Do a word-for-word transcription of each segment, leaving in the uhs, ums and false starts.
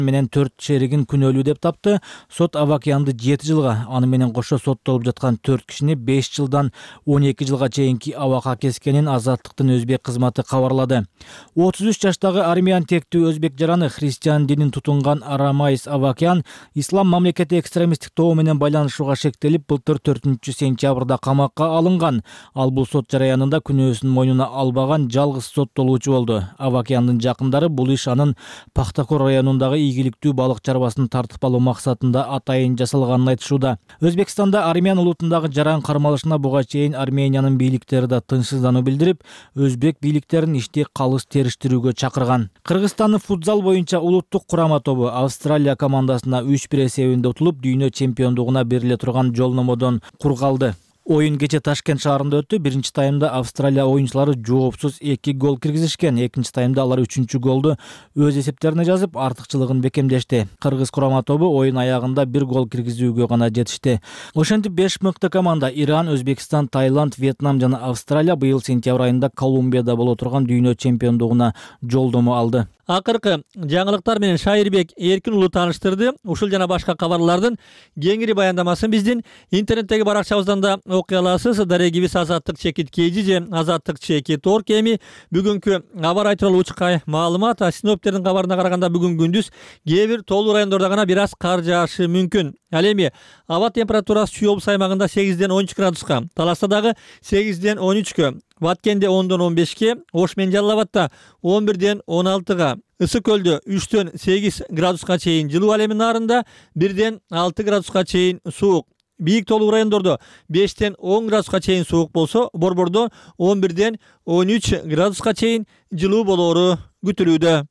менен төрт шеригин күнөөлүү деп тапты. Сот Авакянды жети жылга, аны менен кошо соттолуп жаткан төрт кишини беш жылдан он эки жылга чейинки абакка кескенин Азаттыктын өзбек кызматы кабарлады. отуз үч жаштагы армян тектүү өзбек жараны христиан динин тутунган Арамайс Авакян ислам мамлекети экстремисттик тобу менен байланышууга шектелип, былтыр төртүнчү сентябрда камакка алынган. Ал бул сот жараянында күнөөсүн мойнуна албаган жалгыз соттолуучу болду. Авакяндын жакындары бул иш анын Пахтакор районундагы ийгиликтүү балык чарбасын тартып алуу максатында атайын жасалганын айтышууда. Өзбекстанда армян улутундагы жаран кармалышына буга чейин Армениянын бийликтери да тынчсыздануу билдирип, өзбек бийликтерин ишти калыс териштирүүгө чакырган. Кыргызстандын футзал боюнча улуттук курама тобу Австралия командасына үч бир эсебинде утулуп, дүйнө чемпиондугуна бериле турган жолномодон кур калды. Оюн кече Ташкент шаарында өттү. Биринчи таймда Австралия оюнчулары жоопсуз эки гол киргизишкен. Экинчи таймда алар үчүнчү голду өз эсептерине жазып, артыкчылыгын бекемдешти. Кыргыз курама тобу оюн аягында бир гол киргизүүгө гана жетишти. Ошентип беш мыкты команда Иран, Өзбекстан, Таиланд, Вьетнам жана Австралия быйыл сентябрь айында Колумбияда боло турган дүйнө чемпиондугуна жолдомо алды. Акыркы жаңылыктар менен Шайырбек Эркин уулу тааныштырды. Ушул жана башка кабарлардын кеңири баяндамасын биздин интернеттеги баракчабыздан да окуй аласыз. Дарегибиз Азаттык чекит кейжи же Азаттык чекит орг эми бүгүнкү аба ырайы тууралуу учка маалымат. Синоптиктердин кабарына караганда бүгүн күндүз кээ бир тоолуу райондордо гана бир аз кар жаашы мүмкүн. Ал эми аба температурасы Чүй облус аймагында сегизден он үч градуска, Таласта дагы сегизден он үчкө, Баткенде ондон он бешке, Ош менен Жалал Абадта он бирден он алтыга, Ысык көлдө үчтөн сегиз градуска чейин жылуу, ал эми Нарында бирден алты градуска чейин суук. Бийик тоолуу райондордо бештен он градуска чейин суук болсо, Борбордо он бирден он үч градуска чейин жылуу болоору күтүлүүдө.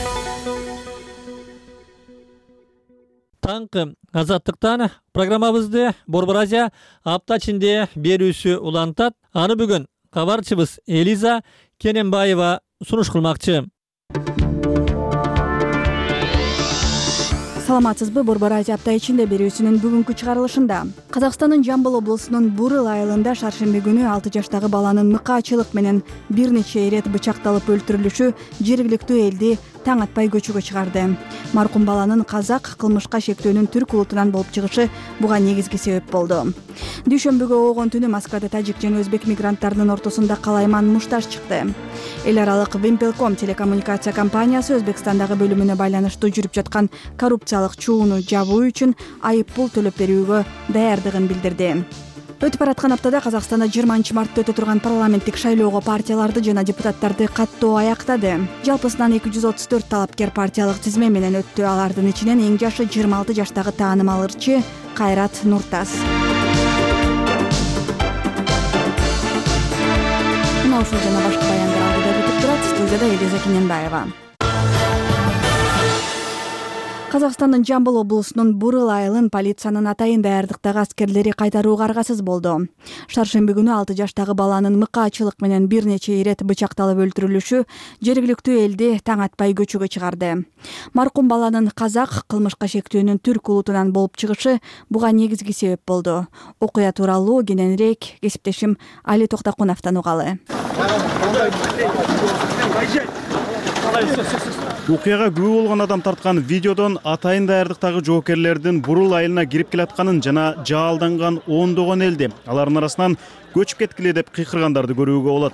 Таңкы Азаттыктан программабызды Борбор Азия апта ичинде берүүсү улантат. Аны бүгүн кабарчыбыз Элиза Кененбаева сунуш кылмакчы. Саламатсызбы? Борбор Азия апта ичинде берүүсүнүн бүгүнкү чыгарылышында Казакстандын Жамбыл облусунун Бурыл айылында шаршемби күнү алты жаштагы баланын мыкаачылык менен бир нече ирет бычакталып өлтүрүлүшү жергиликтүү элди таң атпай көчөгө чыгарды. Маркум баланын казак кылмышка шектөөнүн түрк улутунан болуп чыгышы буга негизги себеп болду. Дүйшөмбүгө оогон түнү Москвада тажик жана өзбек мигранттарынын ортосунда калайман мушташ чыкты. Эл аралык Вимпелком телекоммуникация компаниясы Өзбекстандагы бөлүмүнө байланыштуу жүрүп жаткан коррупциялык чууну жабуу үчүн айып пул төлөп берүүгө даярдыгын билдирди. Өтүп бараткан аптада Казакстанда жыйырманчы мартта өтө турган парламенттик шайлоого партияларды жана депутаттарды каттоо аяктады. Жалпысынан эки жүз отуз төрт талапкер партиялык тизме менен өттү. Алардын ичинен эң жашы жыйырма алты жаштагы таанымал ырчы Кайрат Нуртас. Мына ушул жана башка баяндар алдыда күтүп турат. Студияда Элиза Кененбаева. Казакстандын Жамбыл облусунун Бурыл айылын полициянын атайын даярдыктагы аскерлери кайтарууга аргасыз болду. Шаршемби күнү алты жаштагы баланын мыкаачылык менен бир нече ирет бычакталып өлтүрүлүшү жергиликтүү элди таң атпай көчөгө чыгарды. Маркум баланын казак кылмышка шектөөнүн түрк улутунан болуп чыгышы буга негизги себеп болду. Окуя тууралуу кененирээк кесиптешим Али Токтакуновдон угалы. Окуяга күбө болгон адам тарткан видеодон атайын даярдыктагы жоокерлердин Бурул айылына кирип келатканын жана жаалданган ондогон элди алардын арасынан көчүп кеткиле деп кыйкыргандарды көрүүгө болот.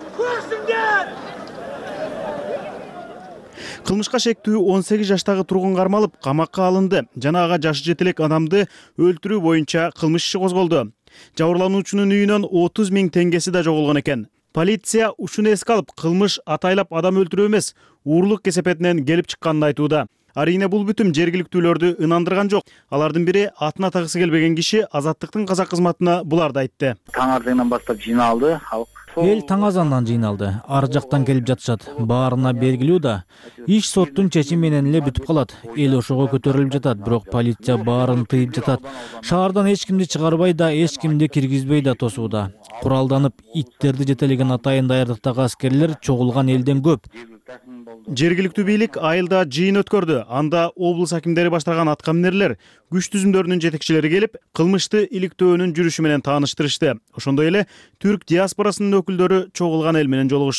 Кылмышка шектүү он сегиз жаштагы тургун кармалып, камакка алынды жана ага жашы жете элек адамды өлтүрүү боюнча кылмыш иши козголду. Жабырлануучунун үйүнөн отуз миң теңгеси да жоголгон экен. Полиция ушуну эске алып, кылмыш атайлап адам өлтүрүү эмес, уурлук кесепетинен келип чыкканын айтууда. Арийне бул бүтүм жергиликтүүлөрдү ынандырган жок. Алардын бири атына тагысы келбеген киши Азаттыктын казак кызматына буларды айтты. Таң артыңан баштап жыйналды халк. Эл таң азандан жыйналды. Ар жактан келип жатышат. Баарына белгилүү да. Иш соттун чечими менен эле бүтүп калат. Эл ошого көтөрүлүп жатат, бирок полиция баарын тыйып жатат. Шаардан эч кимди чыгарбай да, эч кимди киргизбей да тосууда. Куралданып, иттерди жетелеген атайын даярдыктагы аскерлер чогулган элден көп. Жергиликтүү бийлик айылда жыйын өткөрдү. Анда облус акимдери баштаган аткаминерлер, күч түзүмдөрүнүн жетекчилери келип, кылмышты иликтөөнүн жүрүшү менен тааныштырышты. Ошондой эле түрк диаспорасынын өкүлдөрү чогулган эл менен жолугушту.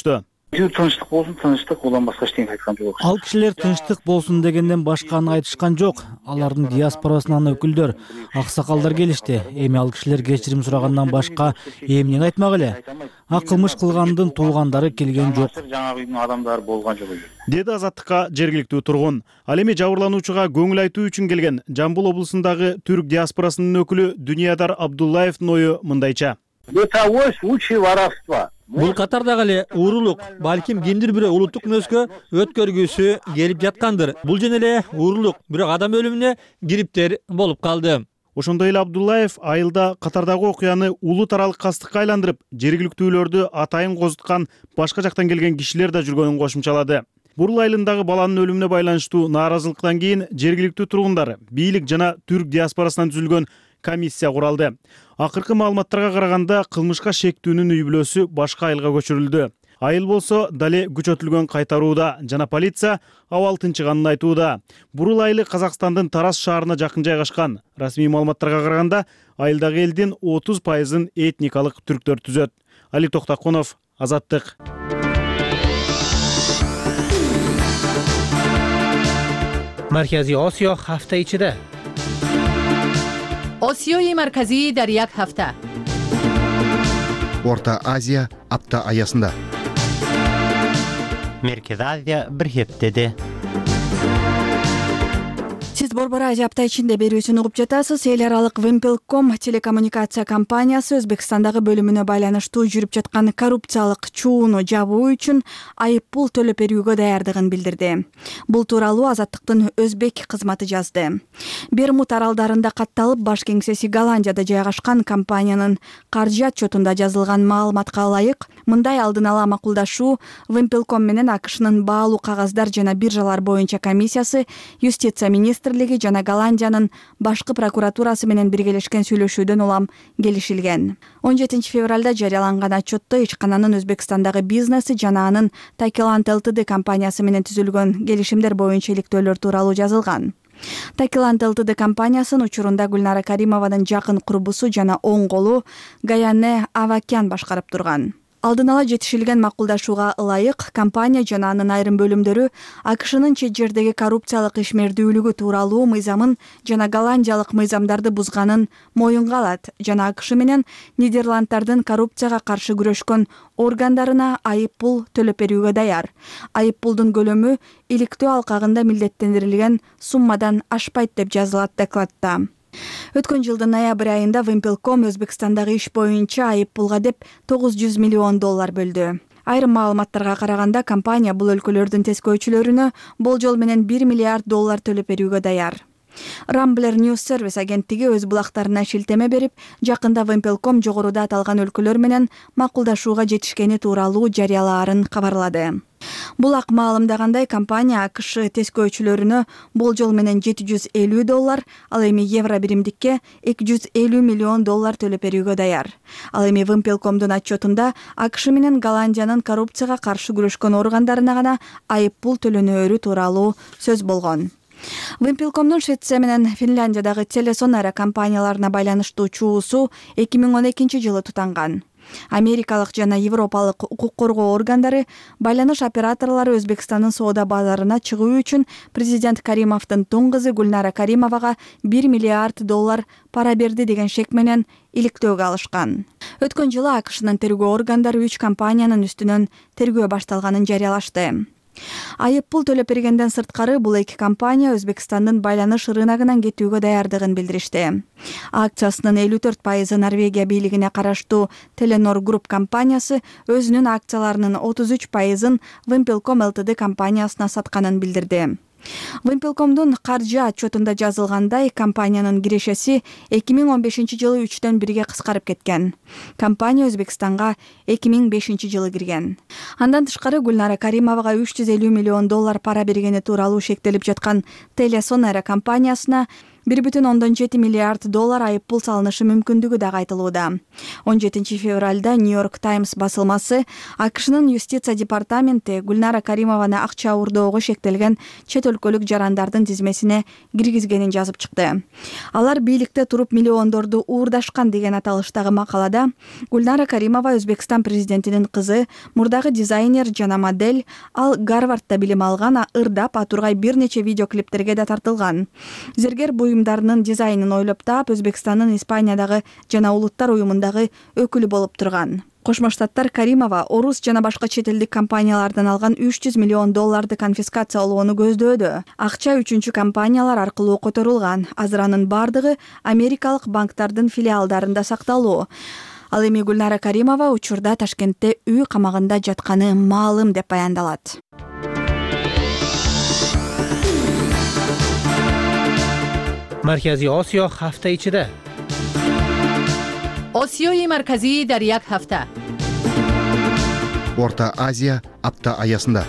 тынчтык болсун, тынчтык, одан башка эчтеке айткан жок. Ал кишилер тынчтык болсун дегенден башканы айтышкан жок. Алардын диаспорасынан өкүлдөр, аксакалдар келишти. Эми ал кишилер кечирим сурагандан башка эмнени айтмак эле? А кылмыш кылгандын туулгандары келген жок. Жаңа үйдүн адамдары болгон жок. Деди Азаттыкка жергиликтүү тургун. Ал эми жабырлануучуга көңүл айтуу үчүн келген Жамбыл облусундагы түрк диаспорасынын өкүлү Дүниядар Абдуллаевдин ою мындайча. Бытовой случай воровства. Бул катардагы эле уурулук, балким кимдир бирөө улуттук мүнөзгө өткөргүсү келип жаткандыр. Бул жөн эле уурулук, бирок адам өлүмүнө кириптер болуп калды. Ошондой эле Абдуллаев айылда катардагы окуяны улут аралык кастыкка айландырып, жергиликтүүлөрдү атайын козуткан башка жактан келген кишилер да жүргөнүн кошумчалады. Бурул айылындагы баланын өлүмүнө байланыштуу нааразылыктан кийин жергиликтүү тургундар, бийлик жана түрк диаспорасынан түзүлгөн комиссия куралды. Акыркы маалыматтарга караганда кылмышка шектүүнүн үй бүлөсү башка айылга көчүрүлдү. Айыл болсо дале күчөтүлгөн кайтарууда жана полиция абал тынчыганын айтууда. Бурул айылы Казакстандын Тарас шаарына жакын жайгашкан. Расмий маалыматтарга караганда айылдагы элдин отуз пайызын этникалык түрктөр түзөт. Али Токтакунов, Азаттык. Маркази Осиё ҳафта ичида. Осиёи марказӣ дар як ҳафта. Орта Азия апта аясында. Меркез Азия бир хептеде. Сиз Борбор Азия апта ичинде берүүсүн угуп жатасыз. Эл аралык Вимпелком телекоммуникация компаниясы Өзбекстандагы бөлүмүнө байланыштуу жүрүп жаткан коррупциялык чууну жабуу үчүн айып пул төлөп берүүгө даярдыгын билдирди. Бул тууралуу Азаттыктын Өзбек кызматы жазды. Бермуд аралдарында катталып, баш кеңсеси Голландияда жайгашкан компаниянын каржы отчетунда жазылган маалыматка ылайык, мындай алдын ала макулдашуу Вимпелком менен АКШнын баалуу кагаздар жана биржалар боюнча комиссиясы, юстиция министрлиги жана Голландиянын башкы прокуратурасы менен биргелешкен сүйлөшүүдөн улам келишилген. он жетинчи февралда жарыяланган отчетто ичкананын Өзбекстандагы бизнеси жана анын Takilant Ltd компаниясы менен түзүлгөн келишимдер боюнча иликтөөлөр тууралуу жазылган. Takilant Ltd компаниясынын учурунда Гүлнара Каримованын жакын курбусу жана оң колу Гаяне Авакян башкарып турган. Алдын ала жетишилген макулдашууга ылайык, компания жана анын айрым бөлүмдөрү АКШнын чет жердеги коррупциялык ишмердүүлүгү тууралуу мыйзамын жана голландиялык мыйзамдарды бузганын моюнга алат жана АКШ менен Нидерланддардын коррупцияга каршы күрөшкөн органдарына айып пул төлөп берүүгө даяр. Айып пулдун көлөмү иликтөө алкагында милдеттендирилген суммадан ашпайт деп жазылат докладта. Өткөн жылдын ноябрь айында Вимпелком Өзбекстандагы иш боюнча айып пулга деп тогуз жүз миллион доллар бөлдү. Айрым маалыматтарга караганда компания бул өлкөлөрдүн тескөөчүлөрүнө болжол менен бир миллиард доллар төлөп берүүгө даяр. Rambler News Service агенттиги өз булактарына шилтеме берип, жакында Вимпелком жогоруда аталган өлкөлөр менен макулдашууга жетишкени тууралуу жарыялаарын кабарлады. Булак маалымдагандай, компания АКШ тескөөчүлөрүнө болжол менен жети жүз элүү доллар, ал эми евро биримдикке эки жүз элүү миллион доллар төлөп берүүгө даяр. Ал эми Вимпелкомдун отчетунда АКШ менен Голландиянын коррупцияга каршы күрөшкөн органдарына гана айып пул төлөнөөрү тууралуу сөз болгон. Вимпелкомдун Швеция менен Финляндиядагы телесонара компанияларына байланыштуу чуусу эки миң он экинчи жылы тутанган. Америкалык жана европалык укук коргоо органдары байланыш операторлору Өзбекстандын соода базарына чыгуу үчүн президент Каримовдун туң кызы Гүлнара Каримовага бир миллиард доллар пара берди деген шек менен иликтөөгө алышкан. Өткөн жылы АКШнын тергөө органдары үч компаниянын үстүнөн тергөө башталганын жарыялашты. Айып пул төлөп бергенден сырткары бул эки компания Өзбекстандын байланыш рыногунан кетүүгө даярдыгын билдиришти. Акциясынын элүү төрт пайызы Норвегия бийлигине караштуу Telenor Group компаниясы өзүнүн акцияларынын отуз үч пайызын Вимпелком Ltd компаниясына сатканын билдирди. Вимпелкомдун каржы отчетунда жазылгандай, компаниянын кирешеси эки миң он бешинчи жылы үчтөн бирге кыскарып кеткен. Компания Өзбекстанга эки миң бешинчи жылы кирген. Андан тышкары Гүлнара Каримовага үч жүз элүү миллион доллар пара бергени тууралуу шектелип жаткан Телесонара компаниясына бир бүтүн ондон жети миллиард доллар айып пул салынышы мүмкүндүгү дагы айтылууда. он жетинчи февралда Нью-Йорк Таймс басылмасы АКШнын юстиция департаменти Гүлнара Каримованы акча уурдоого шектелген чет өлкөлүк жарандардын тизмесине киргизгенин жазып чыкты. Алар бийликте туруп миллиондорду уурдашкан деген аталыштагы макалада Гүлнара Каримова Өзбекстан президентинин кызы, мурдагы дизайнер жана модель, ал Гарвардда билим алган, ырдап атургай бир нече видеоклиптерге да тартылган. Зергер буюмдарынын дизайнын ойлоп таап, Өзбекстандын Испаниядагы жана улуттар уюмундагы өкүлү болуп турган. Кошмо Штаттар Каримова орус жана башка чет элдик компаниялардан алган үч жүз миллион долларды конфискациялоону көздөөдө. Акча үчүнчү компаниялар аркылуу которулган. Азыр анын бардыгы америкалык банктардын филиалдарында сакталуу. Ал эми Гүлнара Каримова учурда Ташкентте үй камагында жатканы маалым деп баяндалат. Markaziy Osiyo hafta ichida. آسیای مرکزی در یک هفته. Орта Азия апта аясында.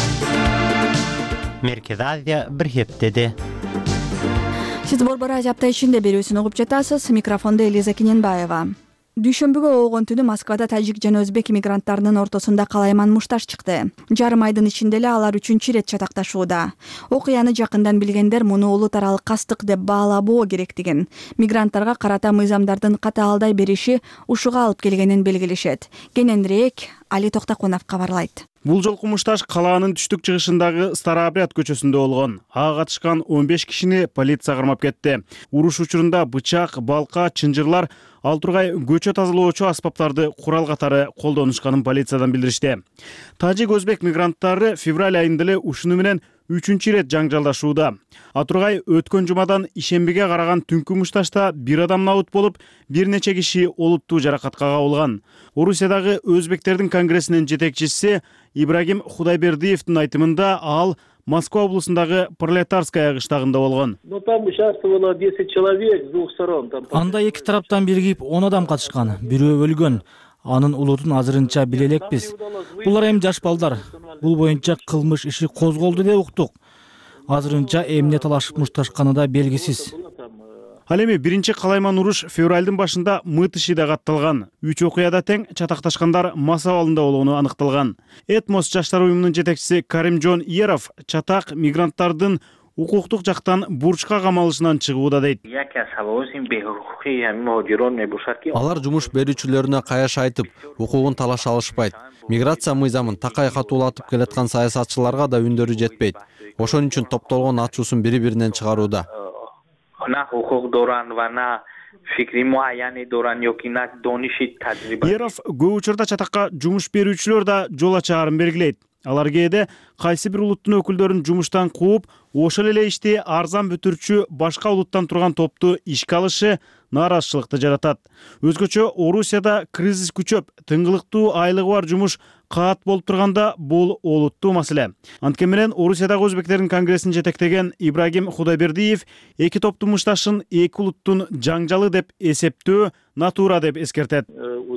Merkez Aziya bir heftede. Сиз Борбор Азия апта ичинде берүүсүн угуп жатасыз. Микрофондо Элиза Кененбаева. Дүйшөмбүгө оогон түнү Москвада тажик жана өзбек иммигранттарынын ортосунда калайман мушташ чыкты. Жарым айдын ичинде эле алар үчүнчү ирет чатакташууда. Окуяны жакындан билгендер муну улут аралык кастык деп баалабоо керектигин, мигранттарга карата мыйзамдардын катаалдай бериши ушуга алып келгенин белгилешет. Кененирээк Али Токтакунов кабарлайт. Бул жолку мушташ калаанын түштүк чыгышындагы Старообряд көчөсүндө болгон. Ага катышкан он беш кишини полиция кармап кетти. Уруш учурунда бычак, балка, чынжырлар, ал тургай көчө тазалоочу аспаптарды курал катары колдонушканын полициядан билдиришти. Тажик өзбек мигранттары февраль айында эле ушуну менен үчүнчү ирет жаңжалдашууда. Атургай өткөн жумадан ишембиге караган түнкү мушташта бир адам набыт болуп, бир нече киши олуттуу жаракатка кабылган. Орусиядагы өзбектердин конгрессинин жетекчиси Ибрагим Худайбердиевдин айтымында ал Москва облусундагы Пролетарская кыштагында болгон. Анда эки тараптан биригип он адам катышкан, бирөө өлгөн. Анын улутун азырынча биле элекпиз. Булар эми жаш балдар. Бул боюнча кылмыш иши козголду деп уктук. Азырынча эмне талашып мушташканы да белгисиз. Ал эми биринчи калайман уруш февралдын башында Мытышида катталган. Үч окуяда тең чатакташкандар мас абалында болгону аныкталган. Этмос жаштар уюмунун жетекчиси Каримжон Еров чатак мигранттардын укуктук жактан бурчка камалышынан чыгууда дейт. Алар жумуш берүүчүлөрүнө каяш айтып, укугун талаша алышпайт. Миграция мыйзамын такай катуулатып келаткан саясатчыларга да үндөрү жетпейт. Ошон үчүн топтолгон ачуусун бири-биринен чыгарууда. Еров көп учурда чатакка жумуш берүүчүлөр да жол ачаарын белгилейт. Алар кээде кайсы бир улуттун өкүлдөрүн жумуштан кууп, ошол эле ишти арзан бүтүрчү башка улуттан турган топту ишке алышы нааразычылыкты жаратат. Өзгөчө Орусияда кризис күчөп, тыңгылыктуу айлыгы бар жумуш каат болуп турганда бул олуттуу маселе. Анткени менен Орусиядагы өзбектердин конгрессин жетектеген Ибрагим Худайбердиев эки топтун мушташын эки улуттун жаңжалы деп эсептөө натура деп эскертет.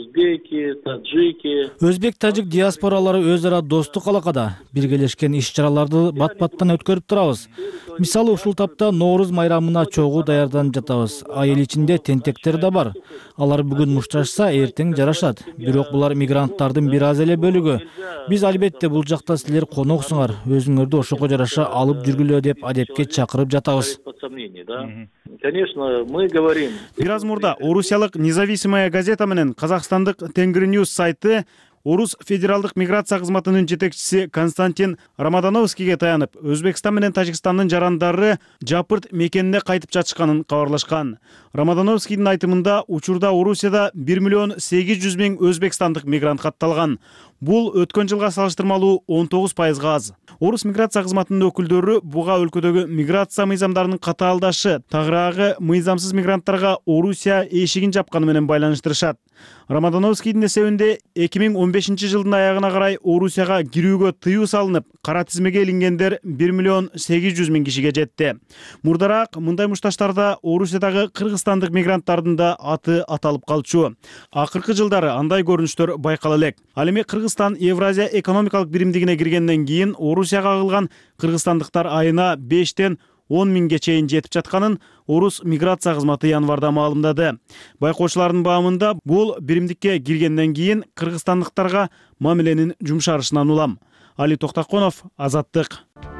Өзбек тажик диаспоралары өз ара достук алакада биргелешкен иш-чараларды бат-баттан өткөрүп турабыз. Мисалы ушул тапта Нооруз майрамына чогуу даярданып жатабыз. Айыл ичинде тентектер да бар. Алар бүгүн мушташса, эртең жарашат. Бирок булар мигранттардын бир аз эле бөлүгү. Биз албетте бул жакта силер коноксуңар, өзүңөрдү ошого жараша алып жүргүлө деп адепке чакырып жатабыз. Конечно, мы говорим. Бир аз мурда Орусиялык Независимая газета менен Казакстандык Тенгри Ньюс сайты Орус федералдык миграция кызматынын жетекчиси Константин Рамадановскийге таянып, Өзбекстан менен Тажикстандын жарандары жапырт мекенине кайтып жатышканын кабарлашкан. Рамадановскийдин айтымында учурда Орусияда бир миллион сегиз жүз миң өзбекстандык мигрант катталган. Бул өткөн жылга салыштырмалуу он тогуз пайызга аз. Орус миграция кызматынын өкүлдөрү буга өлкөдөгү миграция мыйзамдарынын катаалдашы, тагыраагы мыйзамсыз мигранттарга Орусия эшигин жапканы менен байланыштырышат. Рамадановскийдин эсебинде эки миң он бешинчи жылдын аягына карай Орусияга кирүүгө тыюу салынып, кара тизмеге илингендер бир миллион сегиз жүз миң кишиге жетти. Мурдараак мындай мушташтарда Орусиядагы кыргызстандык мигранттардын да аты аталып калчу. Акыркы жылдары андай көрүнүштөр байкала элек. Ал эми Кыргызстан Евразия экономикалык биримдигине киргенден кийин Орусияга агылган кыргызстандыктар айына бештен он миңге чейин жетип жатканын орус миграция кызматы январда маалымдады. Байкоочулардын баамында бул биримдикке киргенден кийин кыргызстандыктарга мамиленин жумшарышынан улам. Али Токтаконов, Азаттык.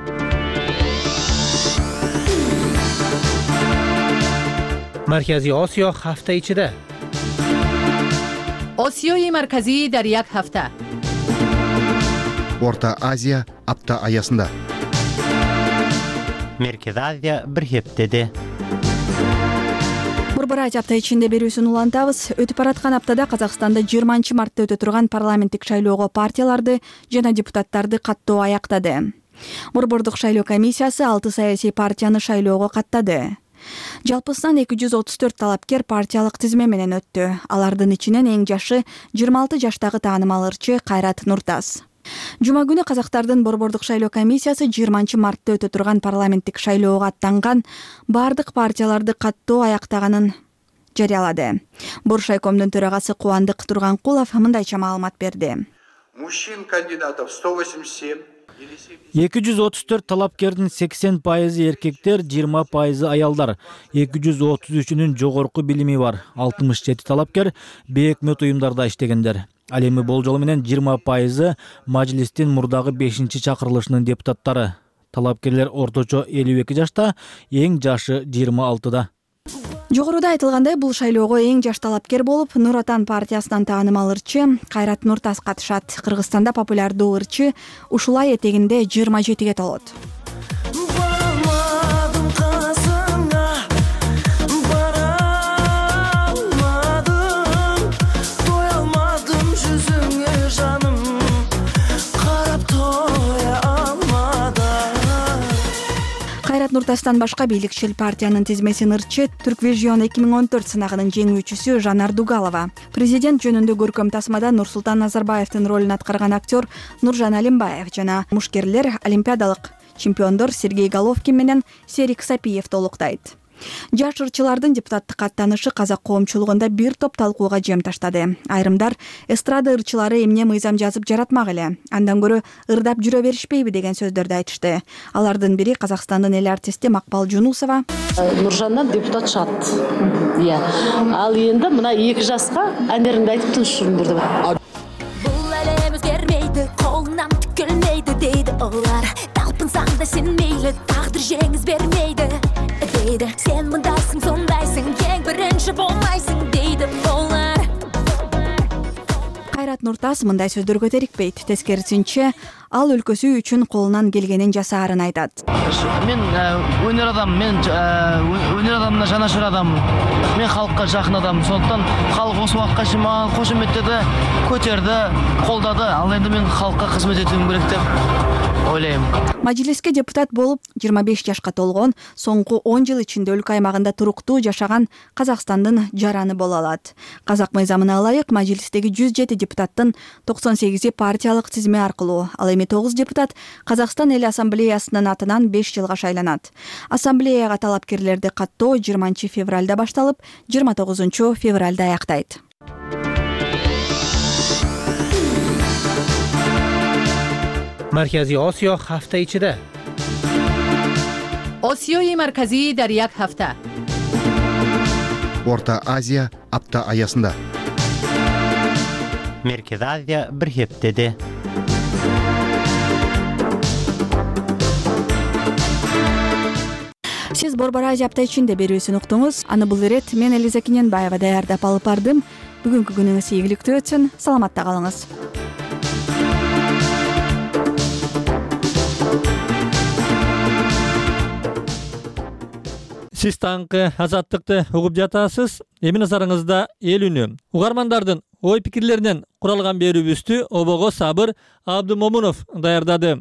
Markaziy Osiyo hafta ichida. Osiyoyi markaziy dar yak hafta. Орта Азия апта аясында. Merkezi Азия bir heftede. Борбор апта ичинде берүүсүн улантабыз. Өтүп бараткан аптада Казакстанда жыйырманчы мартта өтө турган парламенттик шайлоого партияларды жана депутаттарды каттоо аяктады. Борбордук шайлоо комиссиясы алты саясий партияны шайлоого каттады. Жалпысынан эки жүз отуз төрт талапкер партиялык тизме менен өттү. Алардын ичинен эң жашы жыйырма алты жаштагы таанымал ырчы Кайрат Нуртас. Жума күнү казактардын борбордук шайлоо комиссиясы жыйырманчы мартта өтө турган парламенттик шайлоого аттанган бардык партияларды каттоо аяктаганын жарыялады. Боршайкомдун төрагасы Кубандык Турганкулов мындайча маалымат берди. Мужчин кандидатов сто восемьдесят семь. эки жүз отуз төрт талапкердин сексен пайызы эркектер, жыйырма пайызы аялдар. эки жүз отуз үчүнүн жогорку билими бар. алтымыш жети талапкер бейөкмөт уюмдарда иштегендер. Ал эми болжол менен жыйырма пайызы мажлистин мурдагы бешинчи чакырылышынын депутаттары. Талапкерлер орточо элүү эки жашта, эң жашы жыйырма алтыда. Жогоруда айтылгандай, бул шайлоого эң жаш талапкер болуп Нур Отан партиясынан таанымал ырчы Кайрат Нуртас катышат. Кыргызстанда популярдуу ырчы ушулай этегинде жыйырма жетиге толот. Кайрат Нуртастан башка бийликчил партиянын тизмесин ырчы Түрквижион эки миң он төрт сынагынын жеңүүчүсү Жанар Дугалова. Президент жөнүндө көркөм тасмада Нурсултан Назарбаевдин ролун аткарган актер Нуржан Алимбаев жана мушкерлер олимпиадалык чемпиондор Сергей Головкин менен Серик Сапиев толуктайт. Жаш ырчылардын депутаттык аттанышы казак коомчулугунда бир топ талкууга жем таштады. Айрымдар эстрада ырчылары эмне мыйзам жазып жаратмак эле, андан көрө ырдап жүрө беришпейби деген сөздөрдү айтышты. Алардын бири Казакстандын эл артисти Макпал Жунусова. Нуржандан депутат шат. Иә. Ал енді мына эки жаска әндеринди айтып тынчтырдырды. Бул элем өзгермейди, колунан түкөлмөйдү дейди олар. Талпынсаң да сен мейли, тагдыр жеңиз бермейди. Сен мындайсың, сондайсың, ең бірінші болмайсың дейді олар. Кайрат Нуртас мындай сөздөр көтерикпейт. Тескерисинче, ал өлкөсү үчүн колунан келгенин жасаарын айтат. Мен өнер адам, мен өнер адамына жанашыр адам, мен халыкка жакын адам. Сондықтан халық осы уақытқа шейин маған кошеметтеди, көтерди, колдады. Ал енді мен халыкка кызмет этүүм керек деп ойлойм. Мажлиске депутат болуп жыйырма беш жашка толгон, соңку он жыл ичинде өлкө аймагында туруктуу жашаган Казакстандын жараны боло алат. Казак мыйзамына ылайык мажлистеги жүз жети депутаттын токсон сегизи партиялык тизме аркылуу, ал эми тогуз депутат Казакстан эл ассамблеясынын атынан беш жылга шайланат. Ассамблеяга талапкерлерди каттоо жыйырманчы февралда башталып, жыйырма тогузунчу февралда аяктайт. Markaziy Osiyo hafta ichida. Osiyoyi markaziy dar yak hafta. Орта Азия апта аясында. Merkezi Азия bir heftede. Сиз Борбор Азия апта ичинде берүүсүн уктуңуз. Аны бул ирет мен Элиза Кененбаева даярдап алып бардым. Бүгүнкү күнүңүз ийгиликтүү өтсүн. Саламатта калыңыз. Сиз таңкы азаттыкты угуп жатасыз. Эми назарыңызда эл үнү. Угармандардын ой пикирлеринен куралган берүүбүздү Обого Сабыр Абдумомунов даярдады.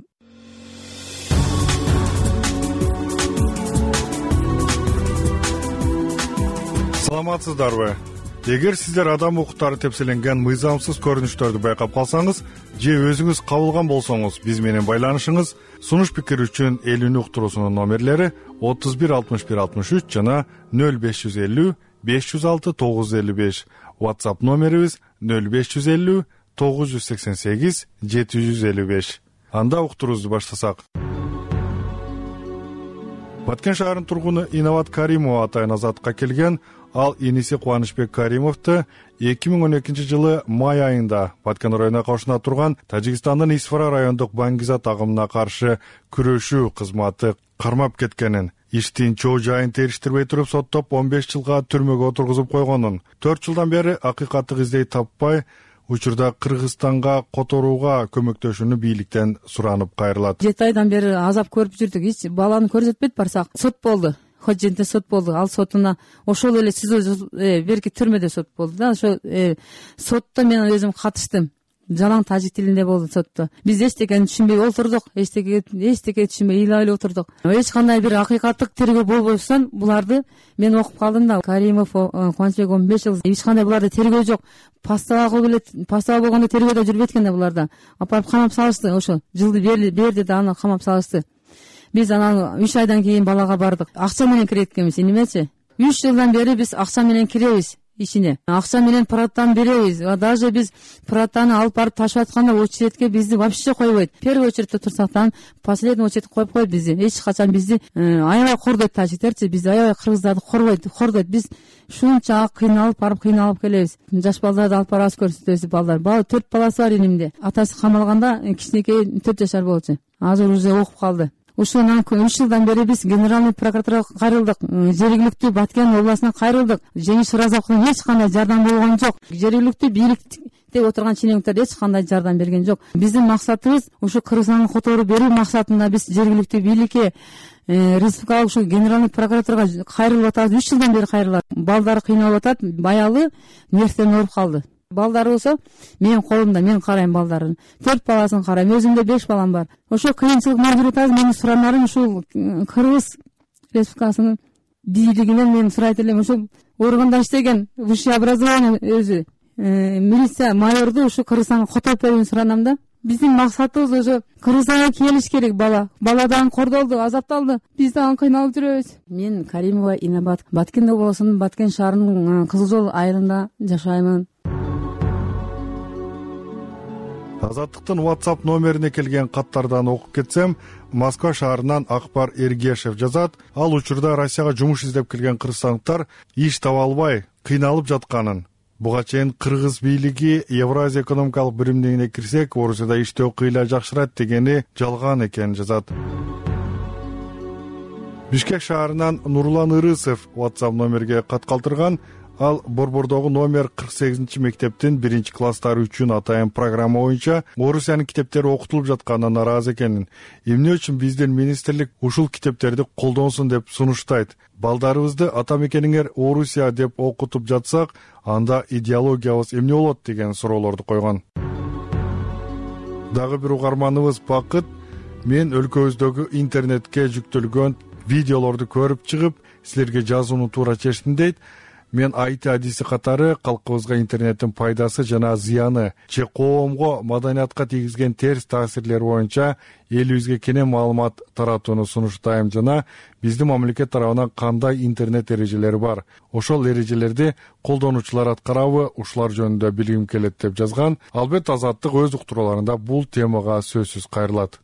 Саламатсыздарбы? Эгер сиздер адам укуктары тепселенген мыйзамсыз көрүнүштөрдү байкап калсаңыз же өзүңүз кабылган болсоңуз, биз менен байланышыңыз. Сунуш пикир үчүн эл үнү уктуруусунун номерлери отуз бир алтымыш бир алтымыш үч жана нөл беш жүз элүү беш жүз алты тогуз жүз элүү беш. WhatsApp номерибиз нөл беш жүз элүү тогуз жүз сексен сегиз жети жүз элүү беш. Анда уктуруубузду баштасак. Баткен шаарынын тургуну Инабат Каримова атайын Азаттыкка келген. Ал иниси Кубанычбек Каримовду эки миң он экинчи жылы май айында Баткен районуна кошуна турган Тажикстандын Исфара райондук баңгизат агымына каршы күрөшүү кызматы кармап кеткенин, иштин чоо жайын териштирбей туруп соттоп он беш жылга түрмөгө отургузуп койгонун, төрт жылдан бери акыйкаттык издей таппай, учурда Кыргызстанга которууга көмөктөшүүнү бийликтен суранып кайрылат. жети айдан бери азап көрүп жүрдүк. Эч баланы көрсөтпөйт барсак. Сот болду. Ходженте сот болду. Ал сотуна ошол эле сизөө берки түрмөдө сот болду да. Ошо сотто мен өзүм катыштым. Жалаң тажик тилинде болду сотто. Биз эчтекени түшүнбөй отурдук. Эчтеке эчтеке түшүнбөй ыйлай отурдук. Эч кандай бир акыйкаттык тергөө болбостон буларды мен окуп калдым да. Каримов, Кубанычбек он беш жыл. Эч кандай буларда тергөө жок. Пастава билет, пастава болгондо тергөөдө жүрбөйт экен да буларда. Апарып камап салышты, ошо жылды берди да аны камап салышты. Биз анан үч айдан кийин балага бардык. Акча менен кирет экенбиз, эмнечи? үч жылдан бери биз акча менен киребиз ичине. Акча менен праттан беребиз. Даже биз праттаны алып барып ташып атканда очередке бизди вообще койбойт. Первый очередте турсак та последний очередке коюп коет бизди. Эч качан бизди аябай кордойт тажиктерчи, бизди аябай кыргыздарды корбойт, кордойт. Биз шунча кыйналып барып кыйналып келебиз. Жаш балдарды алып барабыз, көрсөтөбүз балдар. Бала төрт баласы бар инимде. Атасы камалганда кичинекей төрт жашар болчу. Азыр уже окуп калды. Ушунан үч жылдан бери биз генеральный прокуратурага кайрылдык, жергиликтүү Баткен областына кайрылдык. Жеңиш Уразаковдун эч кандай жардам болгон жок. Жергиликтүү бийликте отурган чиновниктер эч кандай жардам берген жок. Биздин максатыбыз ушу Кыргызстанга которуу берүү максатында биз жергиликтүү бийликке, республикалык ушу генеральный прокуратурага кайрылып атабыз. үч жылдан бери кайрылат. Балдары кыйналып атат, баягы нервден ооруп калды. Балдары болсо менин колумда, мен карайм балдарын. төрт баласын карайм, өзүмдө беш балам бар. Ошо кыйынчылык мажбурат менин суранарым ушул Кыргыз Республикасынын бийлигинен мен сурайт элем. Ушул органда иштеген высшее образование өзү милиция майорду ушу Кыргызстанга которуп берүүнү суранам да. Биздин максатыбыз ошо Кыргызстанга келиш керек бала. Бала дагы кордолду, азапталды. Биз дагы кыйналып жүрөбүз. Мен Каримова Инабат, Баткен облусунун Баткен шаарынын Кызыл Жол айылында жашаймын. Азаттыктын WhatsApp номерине келген каттардан окуп кетсем, Москва шаарынан Акбар Эргешев жазат. Ал учурда Россияга жумуш издеп келген кыргызстандыктар иш таба албай кыйналып жатканын. Буга чейин Кыргыз бийлиги Евразия экономикалык биримдигине кирсек, Орусияда иштөө кыйла жакшырат дегени жалган экен жазат. Бишкек шаарынан Нурлан Ырысов WhatsApp номерге кат калтырган. Ал Борбордогу номер кырк сегизинчи мектептин биринчи класстары үчүн атайын программа боюнча Орусиянын китептери окутулуп жатканына нааразы экенин, эмне үчүн биздин министрлик ушул китептерди колдонсун деп сунуштайт. Балдарыбызды ата мекениңер Орусия деп окутуп жатсак, анда идеологиябыз эмне болот деген суроолорду койгон. Дагы бир угарманыбыз Бакыт, мен өлкөбүздөгү интернетке жүктөлгөн видеолорду көрүп чыгып, силерге жазууну туура чечтим дейт. Мен айти адиси катары калкыбызга интернеттин пайдасы жана зыяны, же коомго, маданиятка тийгизген терс таасирлери боюнча элибизге кенен маалымат таратууну сунуштайм жана биздин мамлекет тарабынан кандай интернет эрежелери бар, ошол эрежелерди колдонуучулар аткарабы, ушулар жөнүндө билгим келет деп жазган. Албетте Азаттык өз уктурууларында бул темага сөзсүз кайрылат.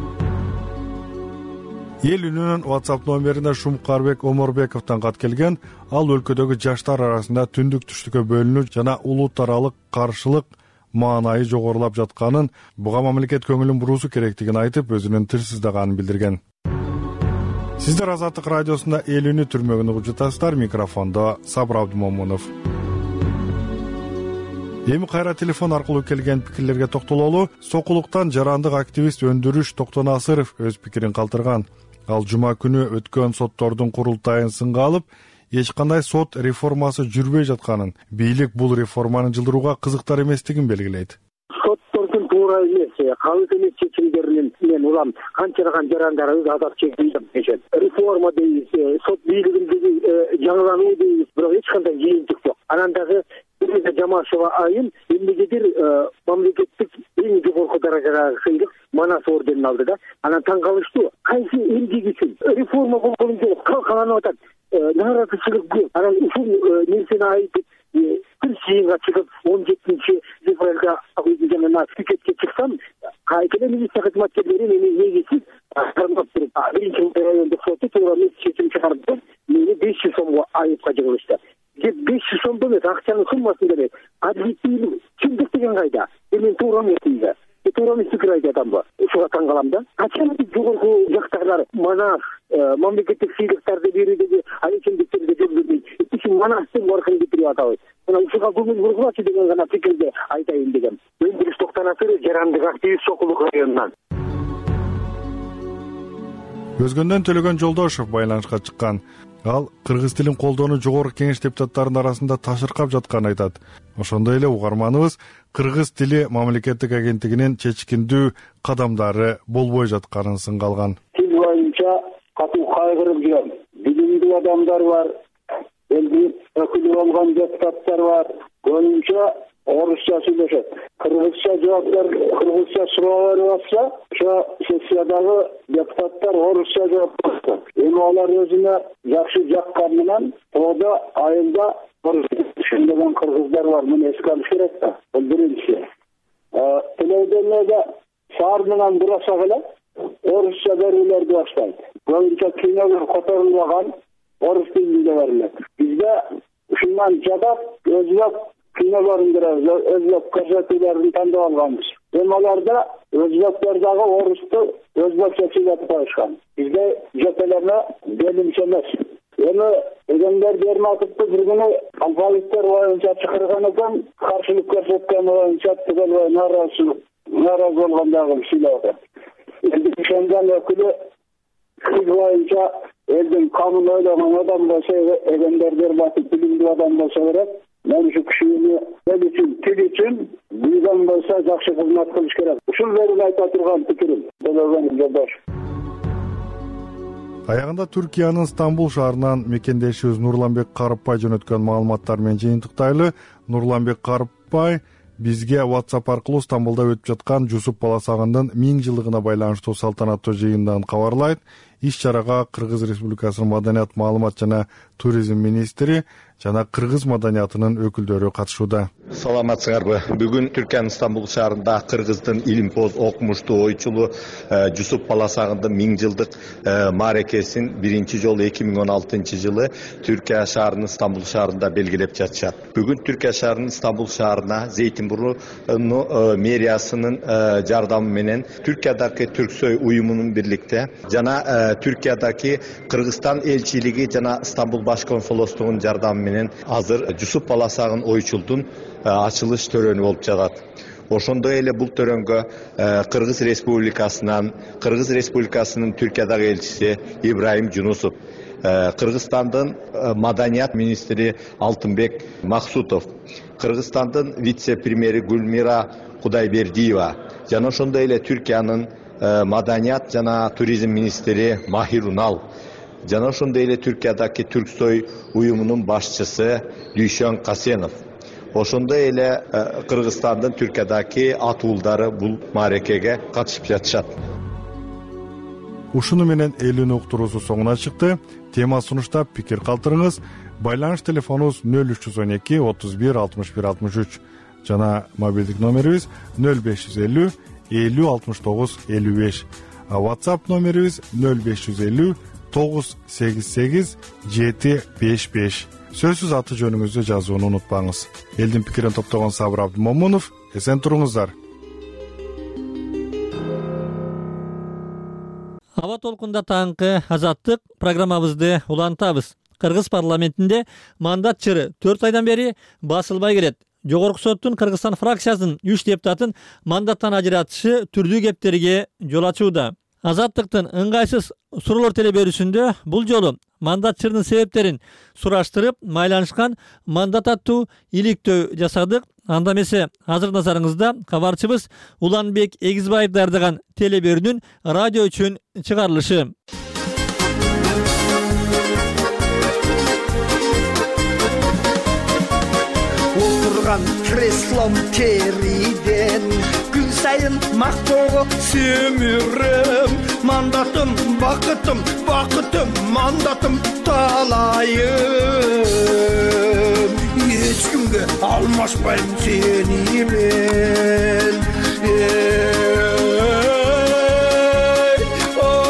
Эл үнүнүн WhatsApp номерине Шумкарбек Оморбековдон кат келген. Ал өлкөдөгү жаштар арасында түндүк түштүккө бөлүнүү жана улут аралык каршылык маанайы жогорулап жатканын, буга мамлекет көңүлүн буруусу керектигин айтып, өзүнүн тилсиздиганын билдирген. Сиздер Азаттык радиосунда эл үнү түрмөгүн угуп жатасыздар. Микрофондо Сабыр Абдумомунов. Эми кайра телефон аркылуу келген пикирлерге токтололу. Сокулуктан жарандык активист Өндүрүш Токтонасыров өз пикирин калтырган. Ал жума күнү өткөн соттордун курултайын сынга алып, эч кандай сот реформасы жүрбөй жатканын, бийлик бул реформаны жылдырууга кызыктар эместигин белгилейт. Соттордун туура эмес, кабыл эмес чечимдеринен мен улам канчалган жарандарыбыз азап чекти дешет. Реформа дейбиз, сот бийлигиндеги жаңылануу дейбиз, бирок эч кандай жыйынтык жок. Анан дагы Жамашева айым эмнегедир мамлекеттик эң жогорку даражадагы сыйлык Манас орденин алды да. Анан таң калыштуу. Кайсы элдик үчүн реформа болгон жок, калкаланып атат. Нааразычылык көп. Анан ушул нерсени айтып, бир жыйынга чыгып он жетинчи февралда жана пикетке чыксам, кайткыда милиция кызматкерлери мени негизсиз биринчи райондук соту туура эмес чечим чыгарды. Мени беш жүз сомго айыпка жыгылышты. беш жүз сомдо эмес, акчанын суммасын деле. Административдик чындык деген кайда? Мен туура эмес дейм. Туура эмес пикир айтып атамбы? Ушуга таң калам да. Качан жогорку жактагылар манас мамлекеттик сыйлыктарды берүүдөгү алечендиктерди жол бербейт. Ишин манастын баркын кетирип атабыз. Мына ушуга көңүл бургулачы деген гана пикирди айтайын дегем. Өндүрүш токтонасыры жарандык активист Сокулук районунан. Өзгөндөн Төлөгөн Жолдошов байланышка чыккан. Ал кыргыз тилин колдоону жогорку кеңеш депутаттарынын арасында ташыркап жатканын айтат. Ошондой эле угарманыбыз кыргыз тили мамлекеттик агенттигинин чечкиндүү кадамдары болбой жатканын сынга алган. Тил боюнча катуу кайгырып жүрөм. Билимдүү адамдар бар, элдин өкүлү болгон депутаттар бар. Көбүнчө орусча сүйлөшөт. Кыргызча жооп берип, кыргызча суроо берип атса, ошо сессиядагы депутаттар орусча жооп берди. Эми алар өзүнө жакшы жаккан менен тоодо айылда түшүнбөгөн кыргыздар бар. Муну эске алыш керек да. Бул биринчи. Телевизиондо шаар менен бурасак эле орусча берүүлөрдү баштайт. Көбүнчө кинолор которулбаган орус тилинде берилет. Бизде ушундан жадап өзбек кинолорун көрөбүз, өзбек көрсөтүүлөрүн тандап алганбыз. Эми аларда өзбектер дагы орусту өзбекче сүйлөп коюшкан. Бизде жок эле белимче эмес. Эми Эгемдер Берматовду бир күнү алфавиттер боюнча чакырган экен, каршылык көрсөткөн боюнча түгөлбөй нааразы нааразы болгондогун сүйлөп атат. Эми ошондон өкүлү тил боюнча элдин камын ойлогон адам болсо, Эгемдер Берматов билимдүү адам болсо керек. Мен ушу кишини эл үчүн, тил үчүн билген болсо жакшы кызмат кылыш керек. Ушул менен айта турган пикирим. Төлөгөн Жолдошов. Аягында Түркиянын Стамбул шаарынан мекендешибиз Нурланбек Карыпбай жөнөткөн маалыматтар менен жыйынтыктайлы. Нурланбек Карыпбай бизге WhatsApp аркылуу Стамбулда өтүп жаткан Жусуп Баласагындын миң жылдыгына байланыштуу салтанаттуу жыйындан кабарлайт. Иш-чарага Кыргыз Республикасынын Маданият, маалымат жана туризм министри жана кыргыз маданиятынын өкүлдөрү катышууда. Саламатсыңарбы? Бүгүн Түркиянын Стамбул шаарында кыргыздын илимпоз окумуштуу ойчулу Жусуп Баласагындын миң жылдык мааракесин биринчи жолу эки миң он алтынчы жылы Түркия шаарынын Стамбул шаарында белгилеп жатышат. Бүгүн Түркия шаарынын Стамбул шаарына Зейтинбурну мэриясынын жардамы менен Түркиядагы Түрксой уюмунун бирликте жана Түркиядагы Кыргызстан элчилиги жана Стамбул баш консулдугунун жардамы менен азыр Жусуп Баласагын ойчулдун ачылыш төрөнү болуп жатат. Ошондой эле бул төрөнгө Кыргыз Республикасынан, Кыргыз Республикасынын Түркиядагы элчиси Ибраим Жунусов, Кыргызстандын маданият министри Алтынбек Максутов, Кыргызстандын вице-премьери Гүлмира Кудайбердиева жана ошондой эле Түркиянын маданият жана туризм министри Махир Унал жана ошондой эле Түркиядагы Түрксой уюмунун башчысы Дүйшөн Касенов, ошондой эле Кыргызстандын Түркиядагы атуулдары бул мааракеге катышып жатышат. Ушуну менен элүүнү уктуруусу соңуна чыкты. Тема сунуштап пикир калтырыңыз. Байланыш телефонубуз нөл үч жүз он эки отуз бир алтымыш бир алтымыш үч жана мобилдик номерибиз нөл беш жүз элүү элүү алтымыш тогуз элүү беш. WhatsApp номерибиз нөл беш жүз элүү тогуз сегиз сегиз жети беш беш. Сөзсүз аты жөнүңүздү жазууну унутпаңыз. Элдин пикирин топтогон Сабыр Абдымомунов, эсен туруңуздар. Аба толкунда таңкы азаттык программабызды улантабыз. Кыргыз парламентинде мандат чыры төрт айдан бери басылбай келет. Жогорку соттун Кыргызстан фракциясынын үч депутатын мандаттан ажыратышы түрдүү кептерге жол ачууда. Азаттыктын ыңгайсыз суроолор теле берүүсүндө бул жолу мандат чырынын себептерин сураштырып майланышкан мандат аттуу иликтөө жасадык. Анда эмесе азыр назарыңызда кабарчыбыз Уланбек Эгизбаев даярдаган теле берүүнүн радио үчүн чыгарылышы. Отырған креслом териден күн сайын мактоого сөмүрөм. Мандатым бакытым, бакытым мандатым талайым. Эч күнгө алмашпайм сени мен. Ой,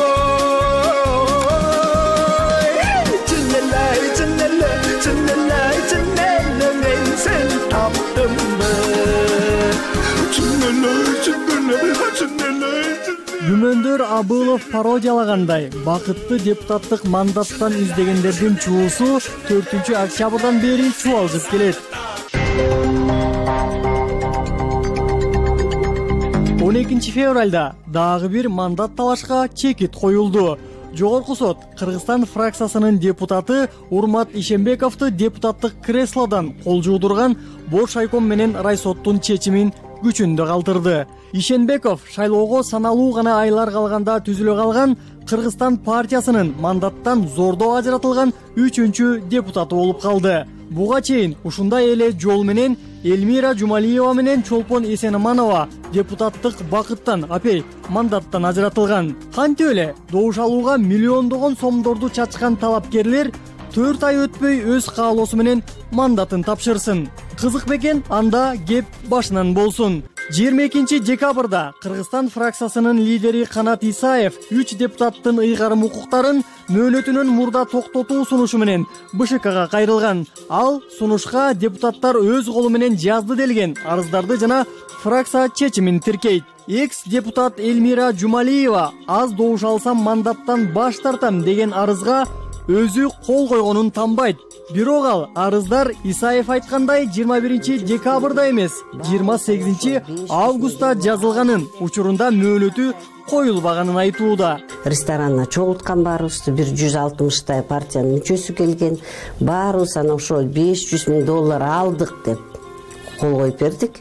Абылов пародиялагандай, бакытты депутаттык мандаттан издегендердин чуусу төртүнчү октябрдан бери чубалжып келет. он экинчи февралда дагы бир мандат талашка чекит коюлду. Жогорку сот Кыргызстан фракциясынын депутаты Урмат Ишенбековду депутаттык креслодон кол жуудурган бош айком менен райсоттун чечимин күчүндө калтырды. Ишенбеков шайлоого саналуу гана айлар калганда түзүлө калган Кыргызстан партиясынын мандаттан зордо ажыратылган үчүнчү депутаты болуп калды. Буга чейин ушундай эле жол менен Эльмира Жумалиева менен Чолпон Эсенаманова депутаттык бакыттан апей мандаттан ажыратылган. Кантип эле добуш алууга миллиондогон сомдорду чачкан талапкерлер төрт ай өтпөй өз каалоосу менен мандатын тапшырсын. Кызык бекен, анда кеп башынан болсун. жыйырма экинчи декабрда Кыргызстан фракциясынын лидери Канат Исаев үч депутаттын ыйгарым укуктарын мөөнөтүнөн мурда токтотуу сунушу менен БШКга кайрылган. Ал сунушка депутаттар өз колу менен жазды делген арыздарды жана фракция чечимин тиркейт. Экс депутат Эльмира Жумалиева аз добуш алсам мандаттан баш тартам деген арызга өзү кол койгонун танбайт. Бирок ал арыздар Исаев айткандай жыйырма биринчи декабрда эмес, жыйырма сегизинчи августта жазылганын, учурунда мөөнөтү коюлбаганын айтууда. Ресторанына чогулткан баарыбызды бир жүз алтымыштай партиянын мүчөсү келген. Баарыбыз анан ошол беш жүз миң доллар алдык деп кол коюп бердик.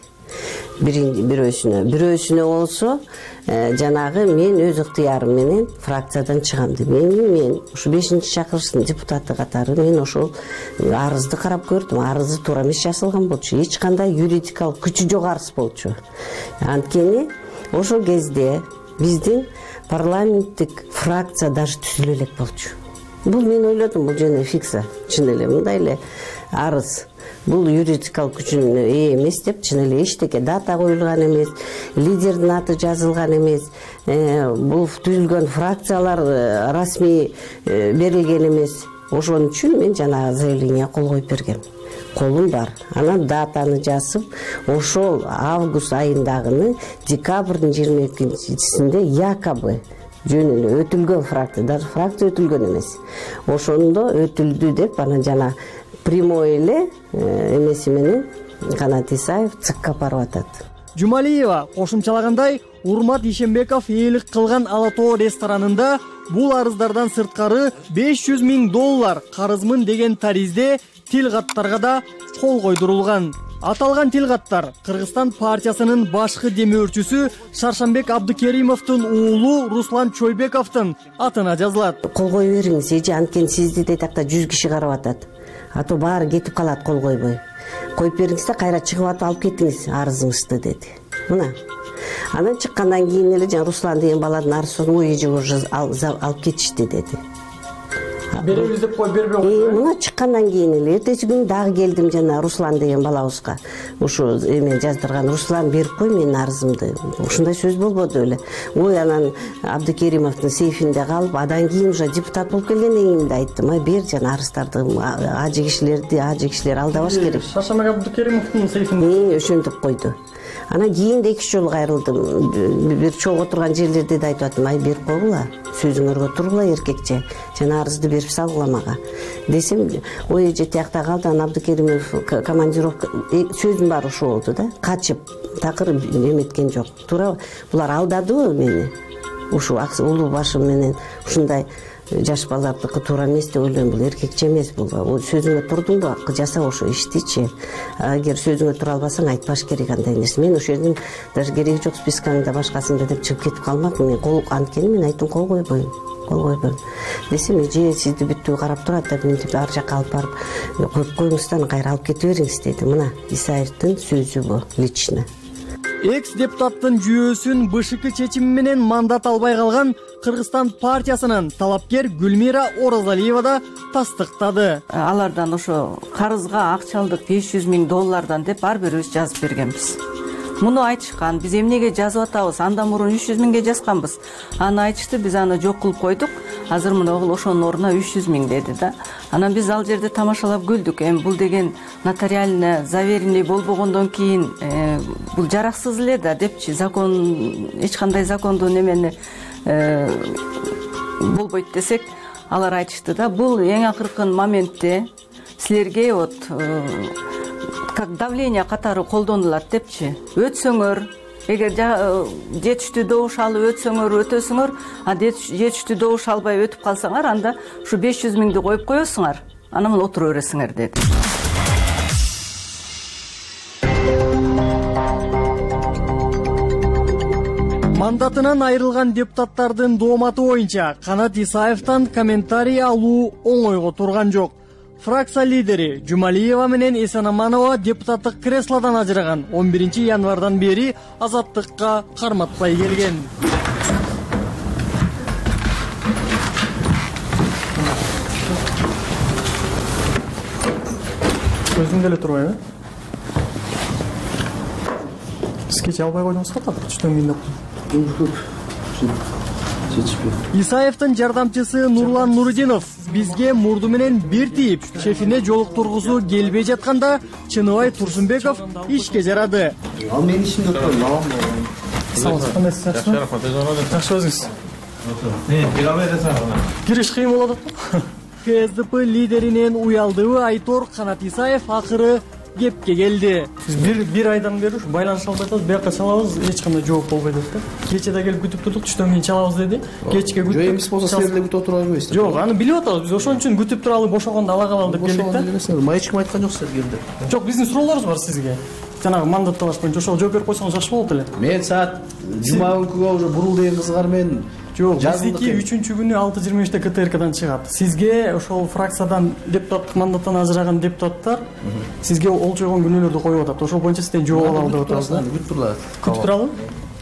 Бирөөсүнө бирөөсүнө болсо жанагы мен өз ыктыярым менен фракциядан чыгам деп. Мен мен ушу бешинчи чакырыштын депутаты катары мен ошол арызды карап көрдүм. Арызы туура эмес жазылган болчу. Эч кандай юридикалык күчү жок арыз болчу. Анткени ошол кезде биздин парламенттик фракция даже түзүлө элек болчу. Бул мен ойлодум, бул жана фикса. Чын эле мындай эле арыз. Бул юридикалык күчүнө ээ эмес деп, чын эле эчтеке дата коюлган эмес, лидердин аты жазылган эмес, бул түзүлгөн фракциялар расмий берилген эмес. Ошон үчүн мен жанагы заявление кол коюп бергем. Колум бар. Анан датаны жазып, ошол август айындагыны декабрдын жыйырма экинчисинде якобы жөн эле өтүлгөн фракция, даже фракция өтүлгөн эмес. Ошондо өтүлдү деп анан жана прямой эле эмеси менен Канат Исаев ЦИКка барып атат. Жумалиева кошумчалагандай, Урмат Ишенбеков ээлик кылган Ала Тоо ресторанында бул арыздардан сырткары беш жүз миң доллар карызмын деген таризде тил каттарга да кол койдурулган. Аталган тил каттар Кыргызстан партиясынын башкы демөөрчүсү Шаршанбек Абдыкеримовдун уулу Руслан Чойбековдун атына жазылат. Кол кое бериңиз, эже, анткени сизди да такта жүз киши карап атат. А то баары кетип калат кол койбой. Коюп бериңиз да кайра чыгып атып алып кетиңиз арызыңызды деди. Мына. Анан чыккандан кийин эле жана Руслан деген баланын арызын ой эже уже алып кетишти деди. Беребиз деп кой бербей. Мына чыккандан кийин эле эртеси күнү дагы келдим жана Руслан деген балабызга. Ушу эме жаздырган Руслан берип кой менин арызымды. Ушундай сөз болбоду эле. Ой, анан Абдыкеримовдун сейфинде калып, андан кийин уже депутат болуп келгенден кийин да айттым, ай бер жана арыздарды, ажы кишилерди, ажы кишилер алдабаш керек. Шаршанбек Абдыкеримовдун сейфинде ошентип койду. Анан кийин да эки үч жолу кайрылдым. Бир чогуу отурган жерлерде да айтып аттым, ай берип койгула, сөзүңөргө тургула эркекче, жана арызды берип салгыла мага десем, ой эже тиякта калды. Анан Абдыкеримов командировка, сөзүм баары ошо болду да, качып такыр эметкен жок. Туура булар алдадыбы мени? Ушу улуу башым менен ушундай жаш балардыкы туура эмес деп ойлойм. Бул эркекче эмес, бул сөзүңө турдуңбу, жаса ошо иштичи. Эгер сөзүңө тура албасаң айтпаш керек андай нерсе. Мен ошол жерден даже кереги жок спискаңда башкасында деп чыгып кетип калмадым. Мен кол анткени мен айттым, кол койбойм, кол койбойм десем, эже сизди бүттү карап турат деп мен тип ар жакка алып барып коюп коюңуз да кайра алып кете бериңиз деди. Мына Исаевдин сөзү бу лично. Экс депутаттын жүйөөсүн БШК чечими менен мандат албай калган Кыргызстан партиясынын талапкер Гүлмира Оразалиева да тастыктады. Алардан ошо карызга акча алдык беш жүз миң доллардан деп ар бирибиз жазып бергенбиз. Муну айтышкан, биз эмнеге жазып атабыз? Андан мурун үч жүз миңге жазганбыз. Аны айтышты, биз аны жок кылып койдук. Азыр мына огул ошонун ордуна үч жүз миң деди да. Анан биз ал жерде тамашалап күлдүк. Эми бул деген нотариально заверенный болбогондон кийин бул жараксыз эле да депчи, закон эч кандай закондуу немени болбойт десек, алар айтышты да, бул эң акыркы моментте силерге вот как давление катары колдонулат депчи. Өтсөңөр, эгер жетиштүү добуш алып өтсөңөр, өтөсүңөр, а жетиштүү добуш албай өтүп калсаңар, анда ушу беш жүз миңди коюп коесуңар, анан отура бересиңер деди. Мандатынан айрылган депутаттардын дооматы боюнча Канат Исаевден комментарий алуу оңойго турган жок. Фракция лидери Жумалиева менен Эсенаманова депутаттык креслодан ажыраган он биринчи январдан бери азаттыкка карматпай келген. Өзүң деле турбайбы? Сиз кече албай койдуңуз го тапыр, түштөн кийин деп. Исаевдин жардамчысы Нурлан Нурудинов бизге мурду менен бир тийип, шефине жолуктургусу келбей жатканда Чыныбай Турсунбеков ишке жарады. Ал менин ишимди өткөрдүм, алам. Жакшы өзүңүз. Кириш кыйын болот. КСДП лидеринен уялдыбы Айтор Канат Исаев акыры кепке келди. Сиз бир бир айдан бери байланыша албай атасыз, бияка чалабыз, эч кандай жооп болбой деп да. Кече да келип күтүп турдук, түштөн кийин чалабыз деди. Кечке күтүп. Жөө эмес болсо силер деле күтүп отура бербейсиздер. Жок, аны билип атабыз. Биз ошон үчүн күтүп туралы бошогондо ала калалы деп келдик да. Маечким айткан жок силер келди. Жок, биздин суроолорубуз бар сизге. Жанагы мандат талаш боюнча ошого жооп берип койсоңуз жакшы болот эле. Мен саат жума күнгө уже бурул деген кызгар мен жок, биздики үчүнчү күнү алты жыйырма беште КТРКдан чыгат. Сизге ошол фракциядан депутаттык мандаттан ажыраган депутаттар сизге олчойгон күнөөлөрдү коюп атат. Ошол боюнча сизден жооп алалы деп атабыз да. Күтүп туралы. Күтүп туралы.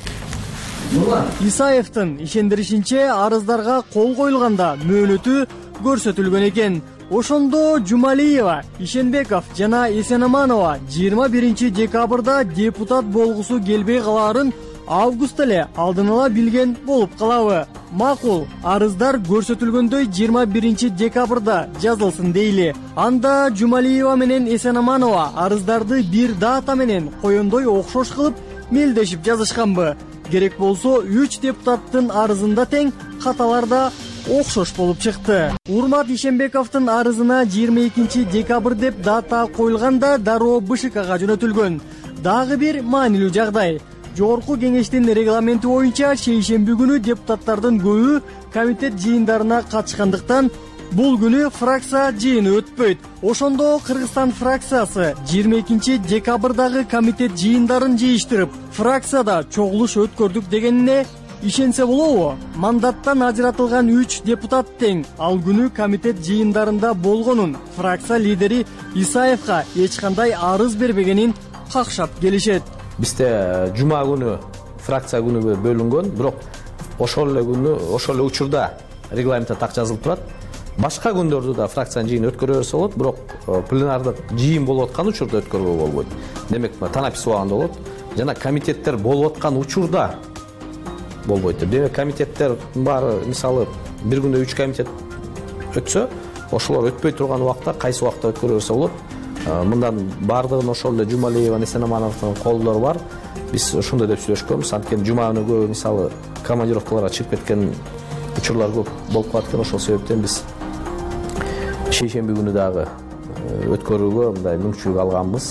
Исаевдин ишендиришинче арыздарга кол коюлганда мөөнөтү көрсөтүлгөн экен. Ошондо Жумалиева, Ишенбеков жана Эсенаманова жыйырма биринчи декабрда депутат болгусу келбей калаарын август эле алдын ала билген болуп калабы. Макул, арыздар көрсөтүлгөндөй жыйырма биринчи декабрда жазылсын дейли. Анда Жумалиева менен Эсенаманова арыздарды бир дата менен коёндой окшош кылып мелдешип жазышканбы. Керек болсо үч депутаттын арызында тең, каталарда окшош болуп чыкты. Урмат Ишенбековдун арызына жыйырма экинчи декабрь деп дата коюлганда дароо БШКга жөнөтүлгөн. Дагы бир маанилүү жагдай. Жогорку кеңештин регламенти боюнча шейшемби күнү депутаттардын көбү комитет жыйындарына катышкандыктан бул күнү фракция жыйыны өтпөйт. Ошондо Кыргызстан фракциясы жыйырма экинчи декабрдагы комитет жыйындарын жыйыштырып, фракцияда чогулуш өткөрдүк дегенине ишенсе болобу? Мандаттан ажыратылган үч депутат тең ал күнү комитет жыйындарында болгонун фракция лидери Исаевга эч кандай арыз бербегенин какшап келишет. Бизде жума күнү фракция күнү бөлүнгөн, бирок ошол эле күнү, ошол эле учурда регламентте так жазылып турат. Башка күндөрдө да фракциянын жыйыны өткөрө берсе болот, бирок пленардык жыйын болуп аткан учурда өткөрүүгө болбойт. Демек, танапис убагында болот. Жана комитеттер болуп аткан учурда болбойт. Демек, комитеттер баары, мисалы, бир күндө үч комитет өтсө, ошолор өтпөй турган убакта кайсы убакта өткөрө берсе болот. Мындан бардыгын ошол эле Жумалиева, Эсенамановдун колдору бар. Биз ошондой деп сүйлөшкөнбүз. Анткени жума күнү көбү мисалы командировкаларга чыгып кеткен учурлар көп болуп калат экен. Ошол себептен биз шейшемби күнү дагы өткөрүүгө мындай мүмкүнчүлүк алганбыз.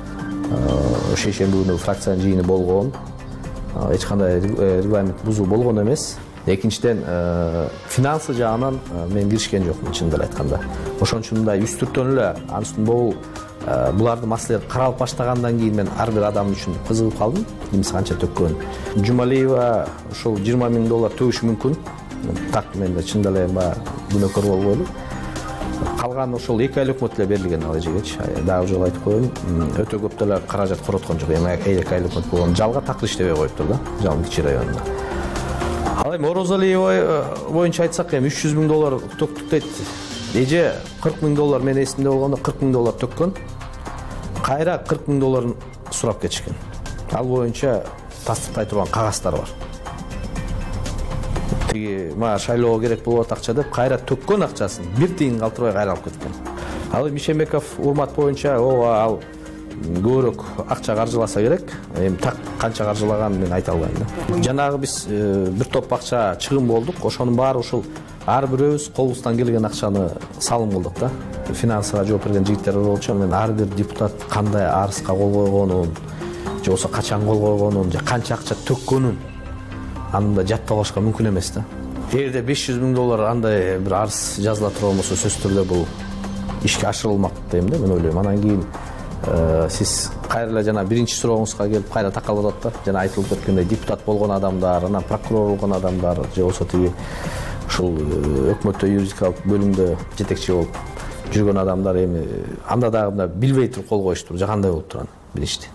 Шейшемби күнү фракциянын жыйыны болгон. Эч кандай регламент бузуу болгон эмес. Экинчиден, финансы жагынан мен киришкен жокмун, чынын эле айтканда. Ошон үчүн мындай үстүртөн эле анын бул булардын маселелери каралып баштагандан кийин мен ар бир адам үчүн кызыгып калдым. Кимиси канча төккөн. Жумалиева ошол жыйырма миң доллар төшүшү мүмкүн. Так менде чынын эле баягы күнөөкөр болбойлу. Калган ошол эки айлык өкмөт эле берилген ал эжегечи. Дагы жолу айтып коеюн, өтө көп деле каражат короткон жок. Эми эки айлык өкмөт болгон жалга такыр иштебей коюптур да, Жалын кичи районунда. Ал эми Орозалиева боюнча айтсак, эми үч жүз миң доллар төктүк дейт. Эже кырк миң доллар мен эсимде болгондо кырк миң доллар төккөн. Кайра кырк миң долларын сурап кетишкен. Ал боюнча тастыктай турган кагаздар бар. Тиги мага шайлоого керек болуп акча деп кайра төккөн акчасын бир тиын калтырбай кайра алып кеткен. Ал эми Ишенбеков Урмат боюнча ооба ал көбүрөөк акча каржыласа керек. Эми так канча каржылаганын мен айта албайм да. Жанагы биз бир топ акча чыгым болдук. Ошонун баары ушул ар бирөөбүз колубуздан келген акчаны салым кылдык да. Финансыга жооп берген жигиттер болчу. Мен ар бир депутат кандай арызга кол койгонун, же болбосо качан кол койгонун, же канча акча төккөнүн анда жаттап алышка мүмкүн эмес да. Эгерде беш жүз миң доллар андай бир арыз жазыла турган болсо, сөзсүз түрдө бул ишке ашырылмак дейм да, мен ойлойм. Анан кийин сиз кайра жана биринчи сурооңузга келип кайра такалып атат да. Жана айтылып кеткендей депутат болгон адамдар, анан прокурор болгон адамдар, же болбосо тиги ушул өкмөттө юридикалык бөлүмдө жетекчи болуп жүргөн адамдар эми анда дагы мына билбей туруп кол коюштур, же кандай болуп турган билишти.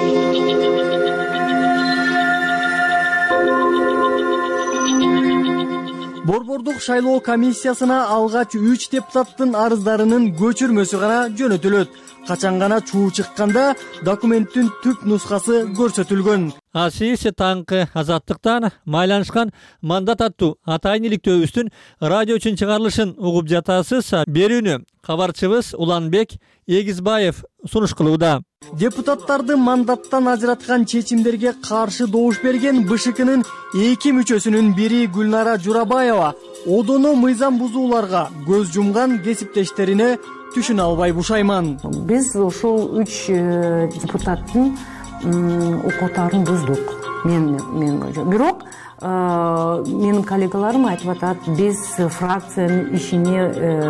Борбордук шайлоо комиссиясына алгач үч депутаттын арыздарынын көчүрмөсү гана жөнөтүлөт. Качан гана чуу чыкканда документтин түп нускасы көрсөтүлгөн. Асиси таңкы Азаттыктан майланышкан мандат аттуу атайын иликтөөбүздүн радио үчүн чыгарылышын угуп жатасыз. Берүүнү кабарчыбыз Уланбек Эгизбаев сунуш кылууда. Депутаттарды мандаттан ажыраткан чечимдерге каршы добуш берген БШКнын эки мүчөсүнүн бири Гүлнара Журабаева одоно мыйзам бузууларга көз жумган кесиптештерине түшүнө албай бушайман. Биз ушул үч депутаттын укуктарын буздук. Мен мен бирок менин коллегаларым айтып атат, биз фракциянын ишине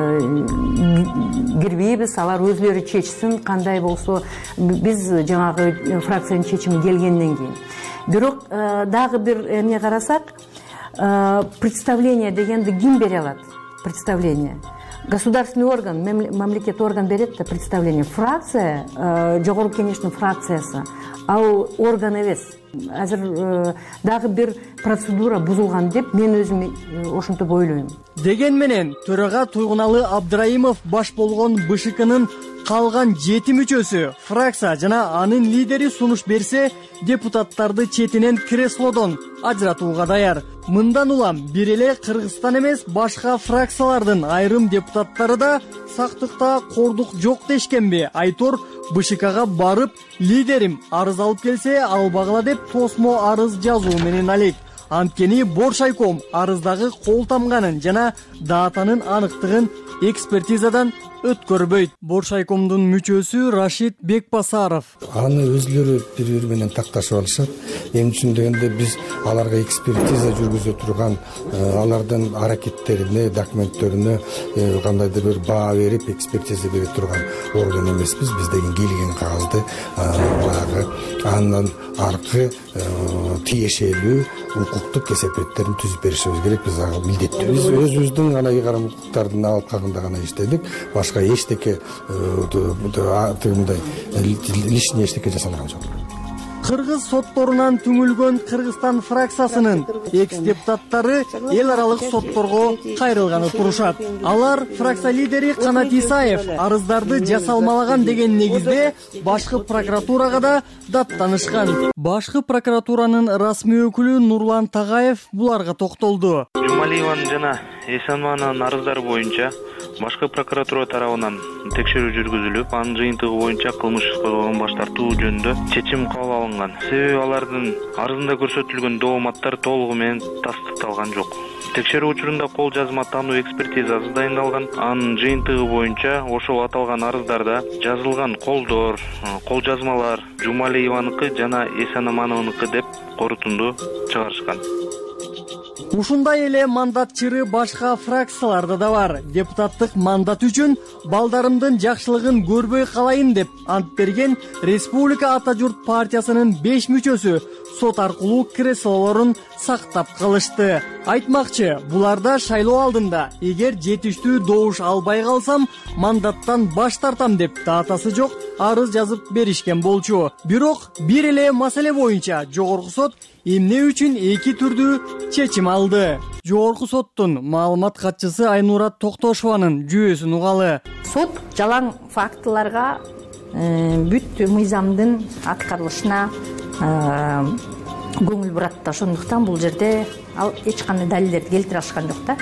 кирбейбиз, алар өзлөрү чечсин, кандай болсо биз жанагы фракциянын чечими келгенден кийин. Бирок дагы бир эмне карасак, представление дегенди ким бере алат? Представление государственный орган, мамлекет орган берет да представление. Фракция, жогорку кеңештин фракциясы, ал орган эмес. Азыр дагы бир процедура бузулган деп мен өзүм ошентип ойлойм. Деген менен төрага Туйгуналы Абдраимов баш болгон БШКнын калган жети мүчөсү фракция жана анын лидери сунуш берсе, депутаттарды четинен креслодон ажыратууга даяр. Мындан улам бир эле Кыргызстан эмес, башка фракциялардын айрым депутаттары да сактыкта кордук жок дешкенби? Айтор БШКга барып, лидерим арыз алып келсе албагыла деп тосмо арыз жазуу менен алек. Анткени Боршайком арыздагы кол тамганын жана датанын аныктыгын экспертизадан өткөрбөйт. Боршайкомдун мүчөсү Рашид Бекбасаров. Аны өзлөрү бири-бири менен такташып алышат. Эми үчүн дегенде биз аларга экспертиза жүргүзө турган, алардын аракеттерине, документтерине кандайдыр бир баа берип, экспертиза бере турган орган эмеспиз. Биз деген келген кагазды баягы андан аркы тиешелүү укуктук кесепеттерин түзүп беришибиз керек. Биз ага милдеттүү. Биз өзүбүздүн гана ыйгарым укуктардын алып кагында гана иштедик. Башка эчтеке тыгымдай лишний эчтеке жасалган жок. Кыргыз сотторунан түңүлгөн Кыргызстан фракциясынын экс-депутаттары эл аралык сотторго кайрылганы турушат. Алар фракция лидери Канат Исаев арыздарды жасалмалаган деген негизде башкы прокуратурага да даттанышкан. Башкы прокуратуранын расмий өкүлү Нурлан Тагаев буларга токтолду. Жумалиеванын жана Эсанованын арыздары боюнча башкы прокуратура тарабынан текшерүү жүргүзүлүп, анын жыйынтыгы боюнча кылмыш иш козголгон баш тартуу жөнүндө чечим кабыл алынган. Себеби алардын арызында көрсөтүлгөн дооматтар толугу менен тастыкталган жок. Текшерүү учурунда кол жазма тануу экспертизасы дайындалган. Анын жыйынтыгы боюнча ошол аталган арыздарда жазылган колдор, кол жазмалар Жумалиеваныкы жана Эсанованыкы деп корутунду чыгарышкан. Ушундай эле мандатчыры башка фракцияларда да бар. Депутаттык мандат үчүн балдарымдын жакшылыгын көрбөй калайын деп ант берген Республика Ата журт партиясынын беш мүчөсү сот аркылуу креслолорун сактап калышты. Айтмакчы, буларда шайлоо алдында эгер жетиштүү добуш албай калсам, мандаттан баш тартам деп датасы жок арыз жазып беришкен болчу. Бирок бир эле маселе боюнча жогорку сот эмне үчүн эки түрдүү чечим алды. Жогорку соттун маалымат катчысы Айнура Токтошованын жүйөсүн угалы. Сот жалаң фактыларга бүт мыйзамдын аткарылышына көңүл бурат да, ошондуктан бул жерде ал эч кандай далилдерди келтире алышкан жок да.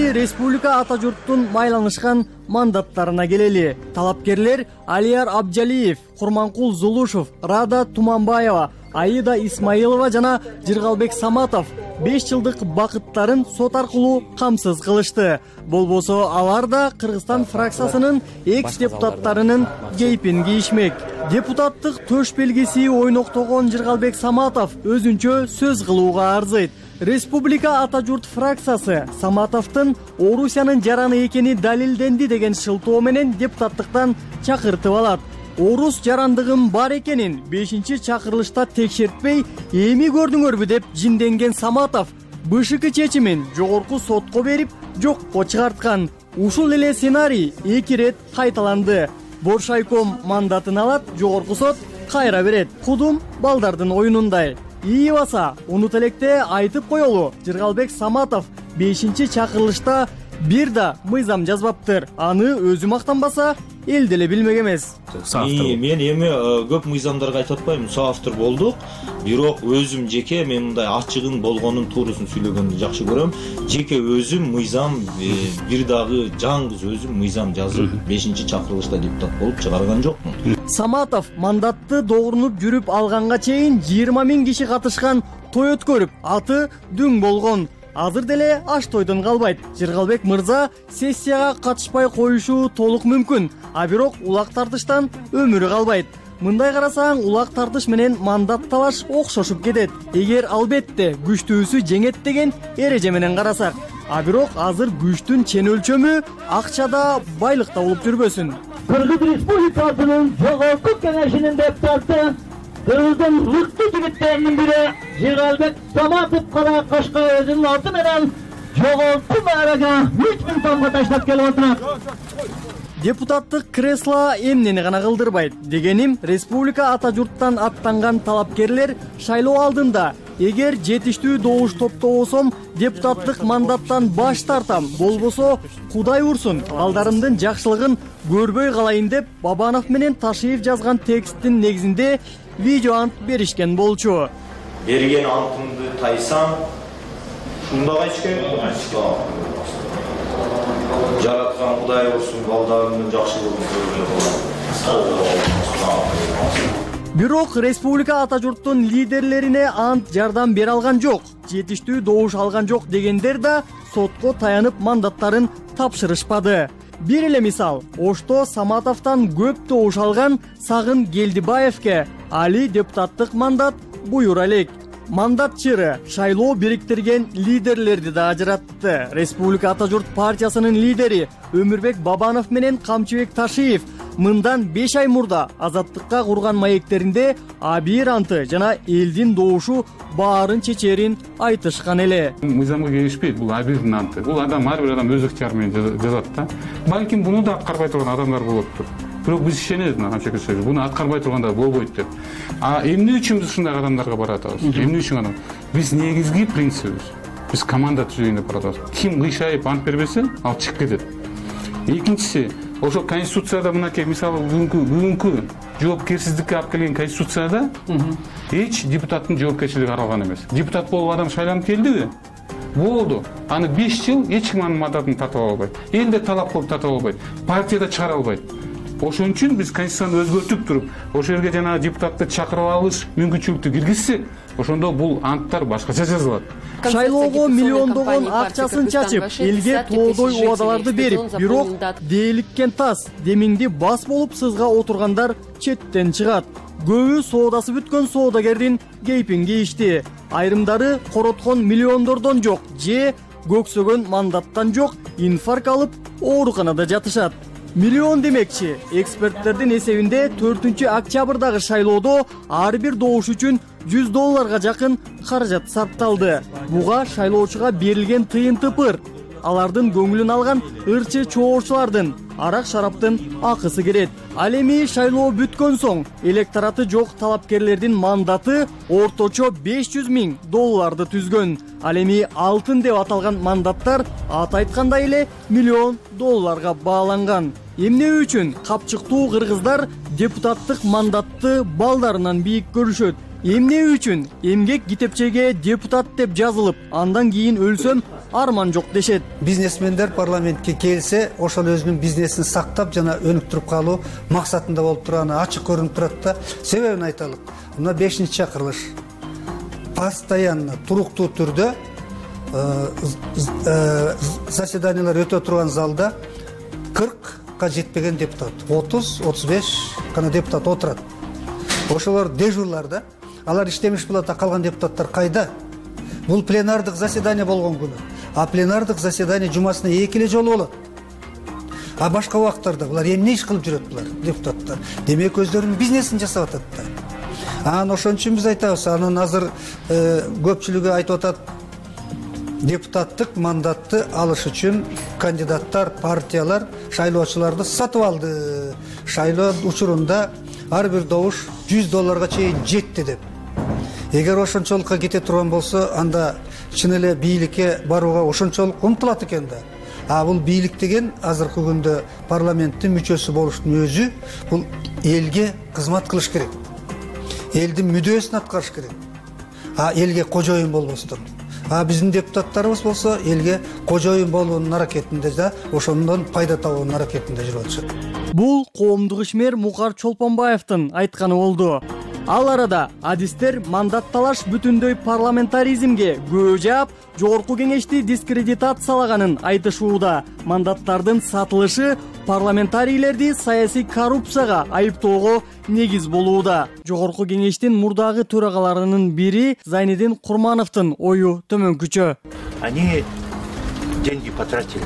эми республика ата журттун майланышкан мандаттарына келели. Талапкерлер Алияр Абжалиев, Курманкул Зулушев, Рада Туманбаева, Аида Исмаилова жана Жыргалбек Саматов беш жылдык бакыттарын сот аркылуу камсыз кылышты. Болбосо алар да Кыргызстан фракциясынын экс депутаттарынын кейпин кийишмек. Депутаттык төш белгиси ойноктогон Жыргалбек Саматов өзүнчө сөз кылууга арзыйт. Республика ата журт фракциясы Саматовдун Орусиянын жараны экени далилденди деген шылтоо менен депутаттыктан чакыртып алат. Орус жарандыгым бар экенин бешинчи чакырылышта текшертпей эми көрдүңөрбү деп жинденген Саматов БШК чечимин жогорку сотко берип жокко чыгарткан. Ушул эле сценарий эки ирет кайталанды. Боршайком мандатын алат, жогорку сот кайра берет. Кудум балдардын оюнундай. ИИ баса унут электе айтып коелу, Жыргалбек Саматов бешинчи чакырылышта бир да мыйзам жазбаптыр. Аны өзү мактанбаса эл деле билмек эмес. Мен эми көп мыйзамдарга айтып атпайм, соавтор болдук. Бирок өзүм жеке мен мындай ачыгын болгонун, туурусун сүйлөгөндү жакшы көрөм. Жеке өзүм мыйзам бир дагы жаңгыз өзүм мыйзам жазып бешинчи чакырылышта депутат болуп чыгарган жокмун. Саматов мандатты догрунуп жүрүп алганга чейин жыйырма миң киши катышкан той өткөрүп, аты дүң болгон. Азыр деле аш тойдон калбайт. Жыргалбек мырза сессияга катышпай коюшу толук мүмкүн, а бирок улак тартыштан өмүрү калбайт. Мындай карасаң, улак тартыш менен мандат талаш окшошуп кетет. Эгер албетте күчтүүсү жеңет деген эреже менен карасак. А бирок азыр күчтүн чен өлчөмү акчада, байлыкта болуп жүрбөсүн. Кыргыз Республикасынын жогорку кеңешинин депутаты, Кыргыздын мыкты жигиттеринин бири Жыргалбек Саматов кара кашка өзүнүн аты менен жогорку мэрага үч миң сомго таштап келип отурат. Депутаттык кресло эмнени гана кылдырбайт. Дегеним, республика ата журттан аттанган талапкерлер шайлоо алдында эгер жетиштүү добуш топтобосом депутаттык мандаттан баш тартам, болбосо Кудай урсун, балдарымдын жакшылыгын көрбөй калайын деп Бабанов менен Ташиев жазган тексттин негизинде видео ант беришкен болчу. Берген антымды тайсам, шунда кайчкен, жараткан Кудай урсун, балдарымдын жакшылыгын көрбөй калайын. Бирок республика ата журттун лидерлерине ант жардам бере алган жок. Жетиштүү добуш алган жок дегендер да сотко таянып мандаттарын тапшырышпады. Бир эле мисал, Ошто Саматовдон көп добуш алган Сагын Гелдибаевке али депутаттык мандат буюра элек. Мандат чыры шайлоо бириктирген лидерлерди да ажыратты. Республика ата журт партиясынын лидери Өмүрбек Бабанов менен Камчыбек Ташиев мындан беш ай мурда азаттыкка курган маектеринде абийир анты жана элдин добушу баарын чечерин айтышкан эле. Мыйзамга келишпейт, бул абийирдин анты. Бул адам ар бир адам өз ыктыяры менен жазат да. Балким буну да аткарбай турган адамдар болоптур. Бирок биз ишенебиз мына Камчыбек Ташиев, буну аткарбай турганда болбойт деп. А эмне үчүн биз ушундай адамдарга баратабыз? Эмне үчүн анан? Биз негизги принцибибиз, биз команда түзөйүн деп баратабыз. Ким кыйшайып ант бербесе, ал чыгып кетет. Экинчиси, ошо конституцияда мынакей мисалы бүгүнкү бүгүнкү жоопкерсиздикке алып келген конституцияда эч депутаттын жоопкерчилиги каралган эмес. Депутат болуп адам шайланып келдиби? Болду. Аны беш жыл эч ким анын мандатын тартып ала албайт. Эл да талап кылып тартып албайт. Партия да чыгара албайт. Ошон үчүн биз конституцияны өзгөртүп туруп, ошол жерге жана депутатты чакырып алыш мүмкүнчүлүктү киргизсек, ошондо бул анттар башкача жазылат. Шайлоого миллиондогон акчасын чачып, элге тоодой убадаларды берип, бирок дээликкен тас, демиңди бас болуп сызга отургандар четтен чыгат. Көбү соодасы бүткөн соодагердин кейпин кийишти. Айрымдары короткон миллиондордон жок, же көксөгөн мандаттан жок, инфаркт алып ооруканада жатышат. Миллион демекчи, эксперттердин эсебинде төртүнчү октябрдагы шайлоодо ар бир добуш үчүн жүз долларга жакын каражат сарпталды. Буга шайлоочуга берилген тыйын тыпыр, алардын көңүлүн алган ырчы чоочулардын, арак шараптын акысы кирет. Ал эми шайлоо бүткөн соң электораты жок талапкерлердин мандаты орточо беш жүз миң долларды түзгөн. Ал эми алтын деп аталган мандаттар аты айткандай эле миллион долларга бааланган. Эмне үчүн капчыктуу кыргыздар депутаттык мандатты балдарынан бийик көрүшөт? эмне үчүн эмгек китепчеге депутат деп жазылып, андан кийин өлсөм арман жок дешет. Бизнесмендер парламентке келсе, ошол өзүнүн бизнесин сактап жана өнүктүрүп калуу максатында болуп турганы ачык көрүнүп турат да. Себебин айталык. Мына бешинчи чакырылыш. Постоянно, туруктуу түрдө заседаниялар өтө турган залда кыркка жетпеген депутат, отуз отуз беш гана депутат отурат. Ошолор дежурлар да. Алар иштемиш болот, а калган депутаттар кайда? Бул пленардык заседание болгон күнү. А пленардык заседание жумасына эки эле жолу болот. А башка убактарда булар эмне иш кылып жүрөт булар депутаттар? Демек өздөрүнүн бизнесин жасап атат да. Анан ошон үчүн биз айтабыз, анын азыр көпчүлүгү айтып атат, депутаттык мандатты алыш үчүн кандидаттар, партиялар шайлоочуларды сатып алды. Шайлоо учурунда ар бир добуш жүз долларга чейин жетти деп. Эгер ошончолукка кете турган болсо, анда чын эле бийликке барууга ошончолук умтулат экен да. А бул бийлик деген азыркы күндө парламенттин мүчөсү болуштун өзү бул элге кызмат кылыш керек. Элдин мүдөөсүн аткарыш керек. А элге кожоюн болбостон. А биздин депутаттарыбыз болсо элге кожоюн болуунун аракетинде да, ошондон пайда табуунун аракетинде жүрүп атышат. Бул коомдук ишмер Мукар Чолпонбаевдин айтканы болду. Ал арада адистер мандат талаш бүтүндөй парламентаризмге күбө жаап, жогорку кеңешти дискредитациялаганын айтышууда. Мандаттардын сатылышы парламентарийлерди саясий коррупцияга айыптоого негиз болууда. Жогорку кеңештин мурдагы төрагаларынын бири Зайнидин Курмановдун ою төмөнкүчө. Они деньги потратили.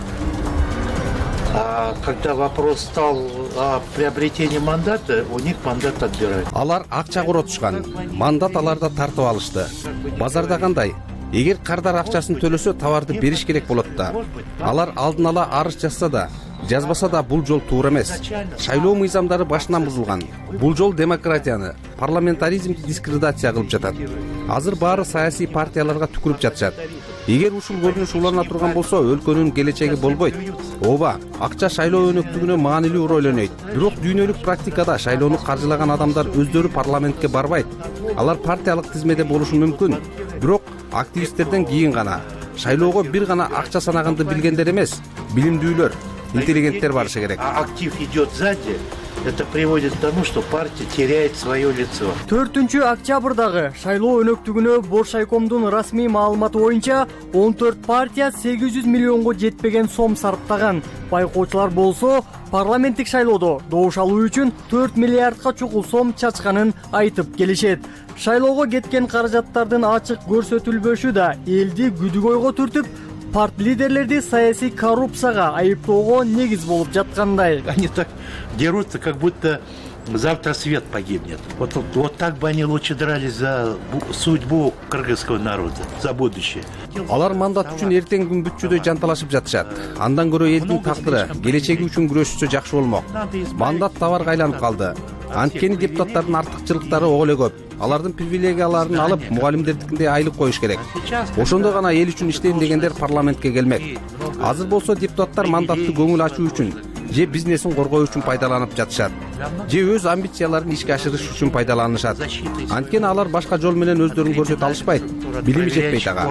А когда вопрос стал о приобретении мандата, у них мандат отбирают. Алар акча коротушкан, мандат аларда тартып алышты. Базарда кандай? Эгер кардар акчасын төлөсө, товарды бериш керек болот да. Алар алдын ала арыз жазса да, жазбаса да бул жол туура эмес. Шайлоо мыйзамдары башынан бузулган. Бул жол демократияны, парламентаризмди дискредитация кылып жатат. Азыр баары саясий партияларга түкүрүп жатышат. Эгер ушул көрүнүш улана турган болсо, өлкөнүн келечеги болбойт. Ооба, акча шайлоо өнөктүгүнө маанилүү роль ойнойт. Бирок дүйнөлүк практикада шайлоону каржылаган адамдар өздөрү парламентке барбайт. Алар партиялык тизмеде болушу мүмкүн. Бирок активисттерден кийин гана шайлоого бир гана акча санаганды билгендер эмес, билимдүүлөр, интеллигенттер барышы керек. Актив идет сзади. Это приводит к тому, что партия теряет свое лицо. төртүнчү октябрдагы шайлоо өнөктүгүнө Боршайкомдун расмий маалыматы боюнча он төрт партия сегиз жүз миллионго жетпеген сом сарптаган. Байкоочулар болсо парламенттик шайлоодо добуш алуу үчүн төрт миллиардка чукул сом чачканын айтып келишет. Шайлоого кеткен каражаттардын ачык көрсөтүлбөшү да элди күдүк ойго түртүп, парт лидерлерди саясий коррупцияга айыптоого негиз болуп жаткандай. Они так дерутся, как будто завтра свет погибнет. Вот, вот так бы они лучше дрались за судьбу кыргызского народа, за будущее. Алар мандат үчүн эртең күн бүтчүдөй жанталашып жатышат. Андан көрө элдин тагдыры, келечеги үчүн күрөшсө жакшы болмок. Мандат товарга айланып калды. Анткени депутаттардын артыкчылыктары ого эле көп. Алардын привилегияларын алып, мугалимдердикиндей айлык коюш керек. Ошондо гана эл үчүн иштейм дегендер парламентке келмек. Азыр болсо депутаттар мандатты көңүл ачуу үчүн же бизнесин коргоо үчүн пайдаланып жатышат, же өз амбицияларын ишке ашырыш үчүн пайдаланышат. Анткени алар башка жол менен өздөрүн көрсөтө алышпайт, билими жетпейт ага.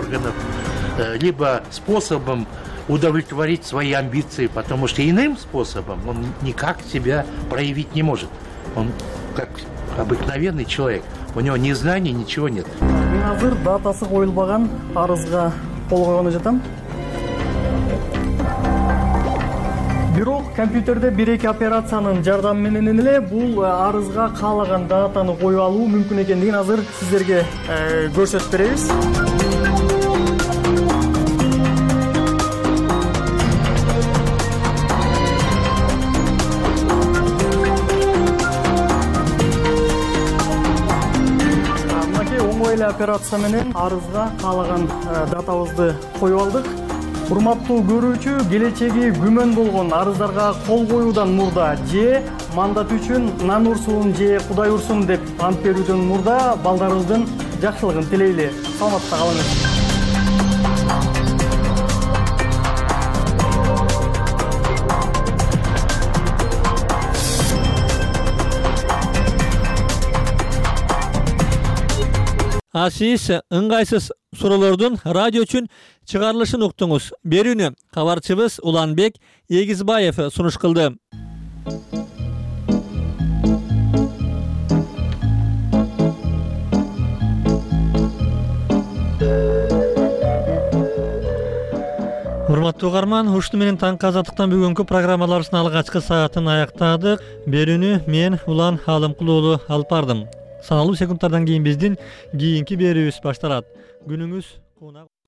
Либо способом удовлетворить свои амбиции, потому что иным способом он никак себя проявить не может. Он как обыкновенный человек, у него ни знаний, ничего нет. Мен азыр датасы коюлбаган арызга кол койгону жатам. Бирок компьютерде бир-эки операциянын жардамы менен эле бул арызга каалаган датаны коюп алуу мүмкүн экендигин азыр сиздерге көрсөтүп беребиз. Операция менен арызга каалаган датабызды коюп алдык. Урматтуу көрүүчү, келечеги күмөн болгон арыздарга кол коюудан мурда же мандат үчүн нан урсун же Кудай урсун деп ант берүүдөн мурда балдарыбыздын жакшылыгын тилейли. Саламатта калыңыз. А сиз ыңгайсыз суроолордун радио үчүн чыгарылышын уктуңуз. Берүүнү кабарчыбыз Уланбек Эгизбаев сунуш кылды. Урматтуу угарман, ушуну менен таңкы азаттыктан бүгүнкү программаларыбыздын алгачкы саатын аяктадык. Берүүнү мен Улан Алымкул уулу алып бардым. Саналуу секундтардан кийин биздин кийинки берүүбүз башталат. Күнүңүз кууна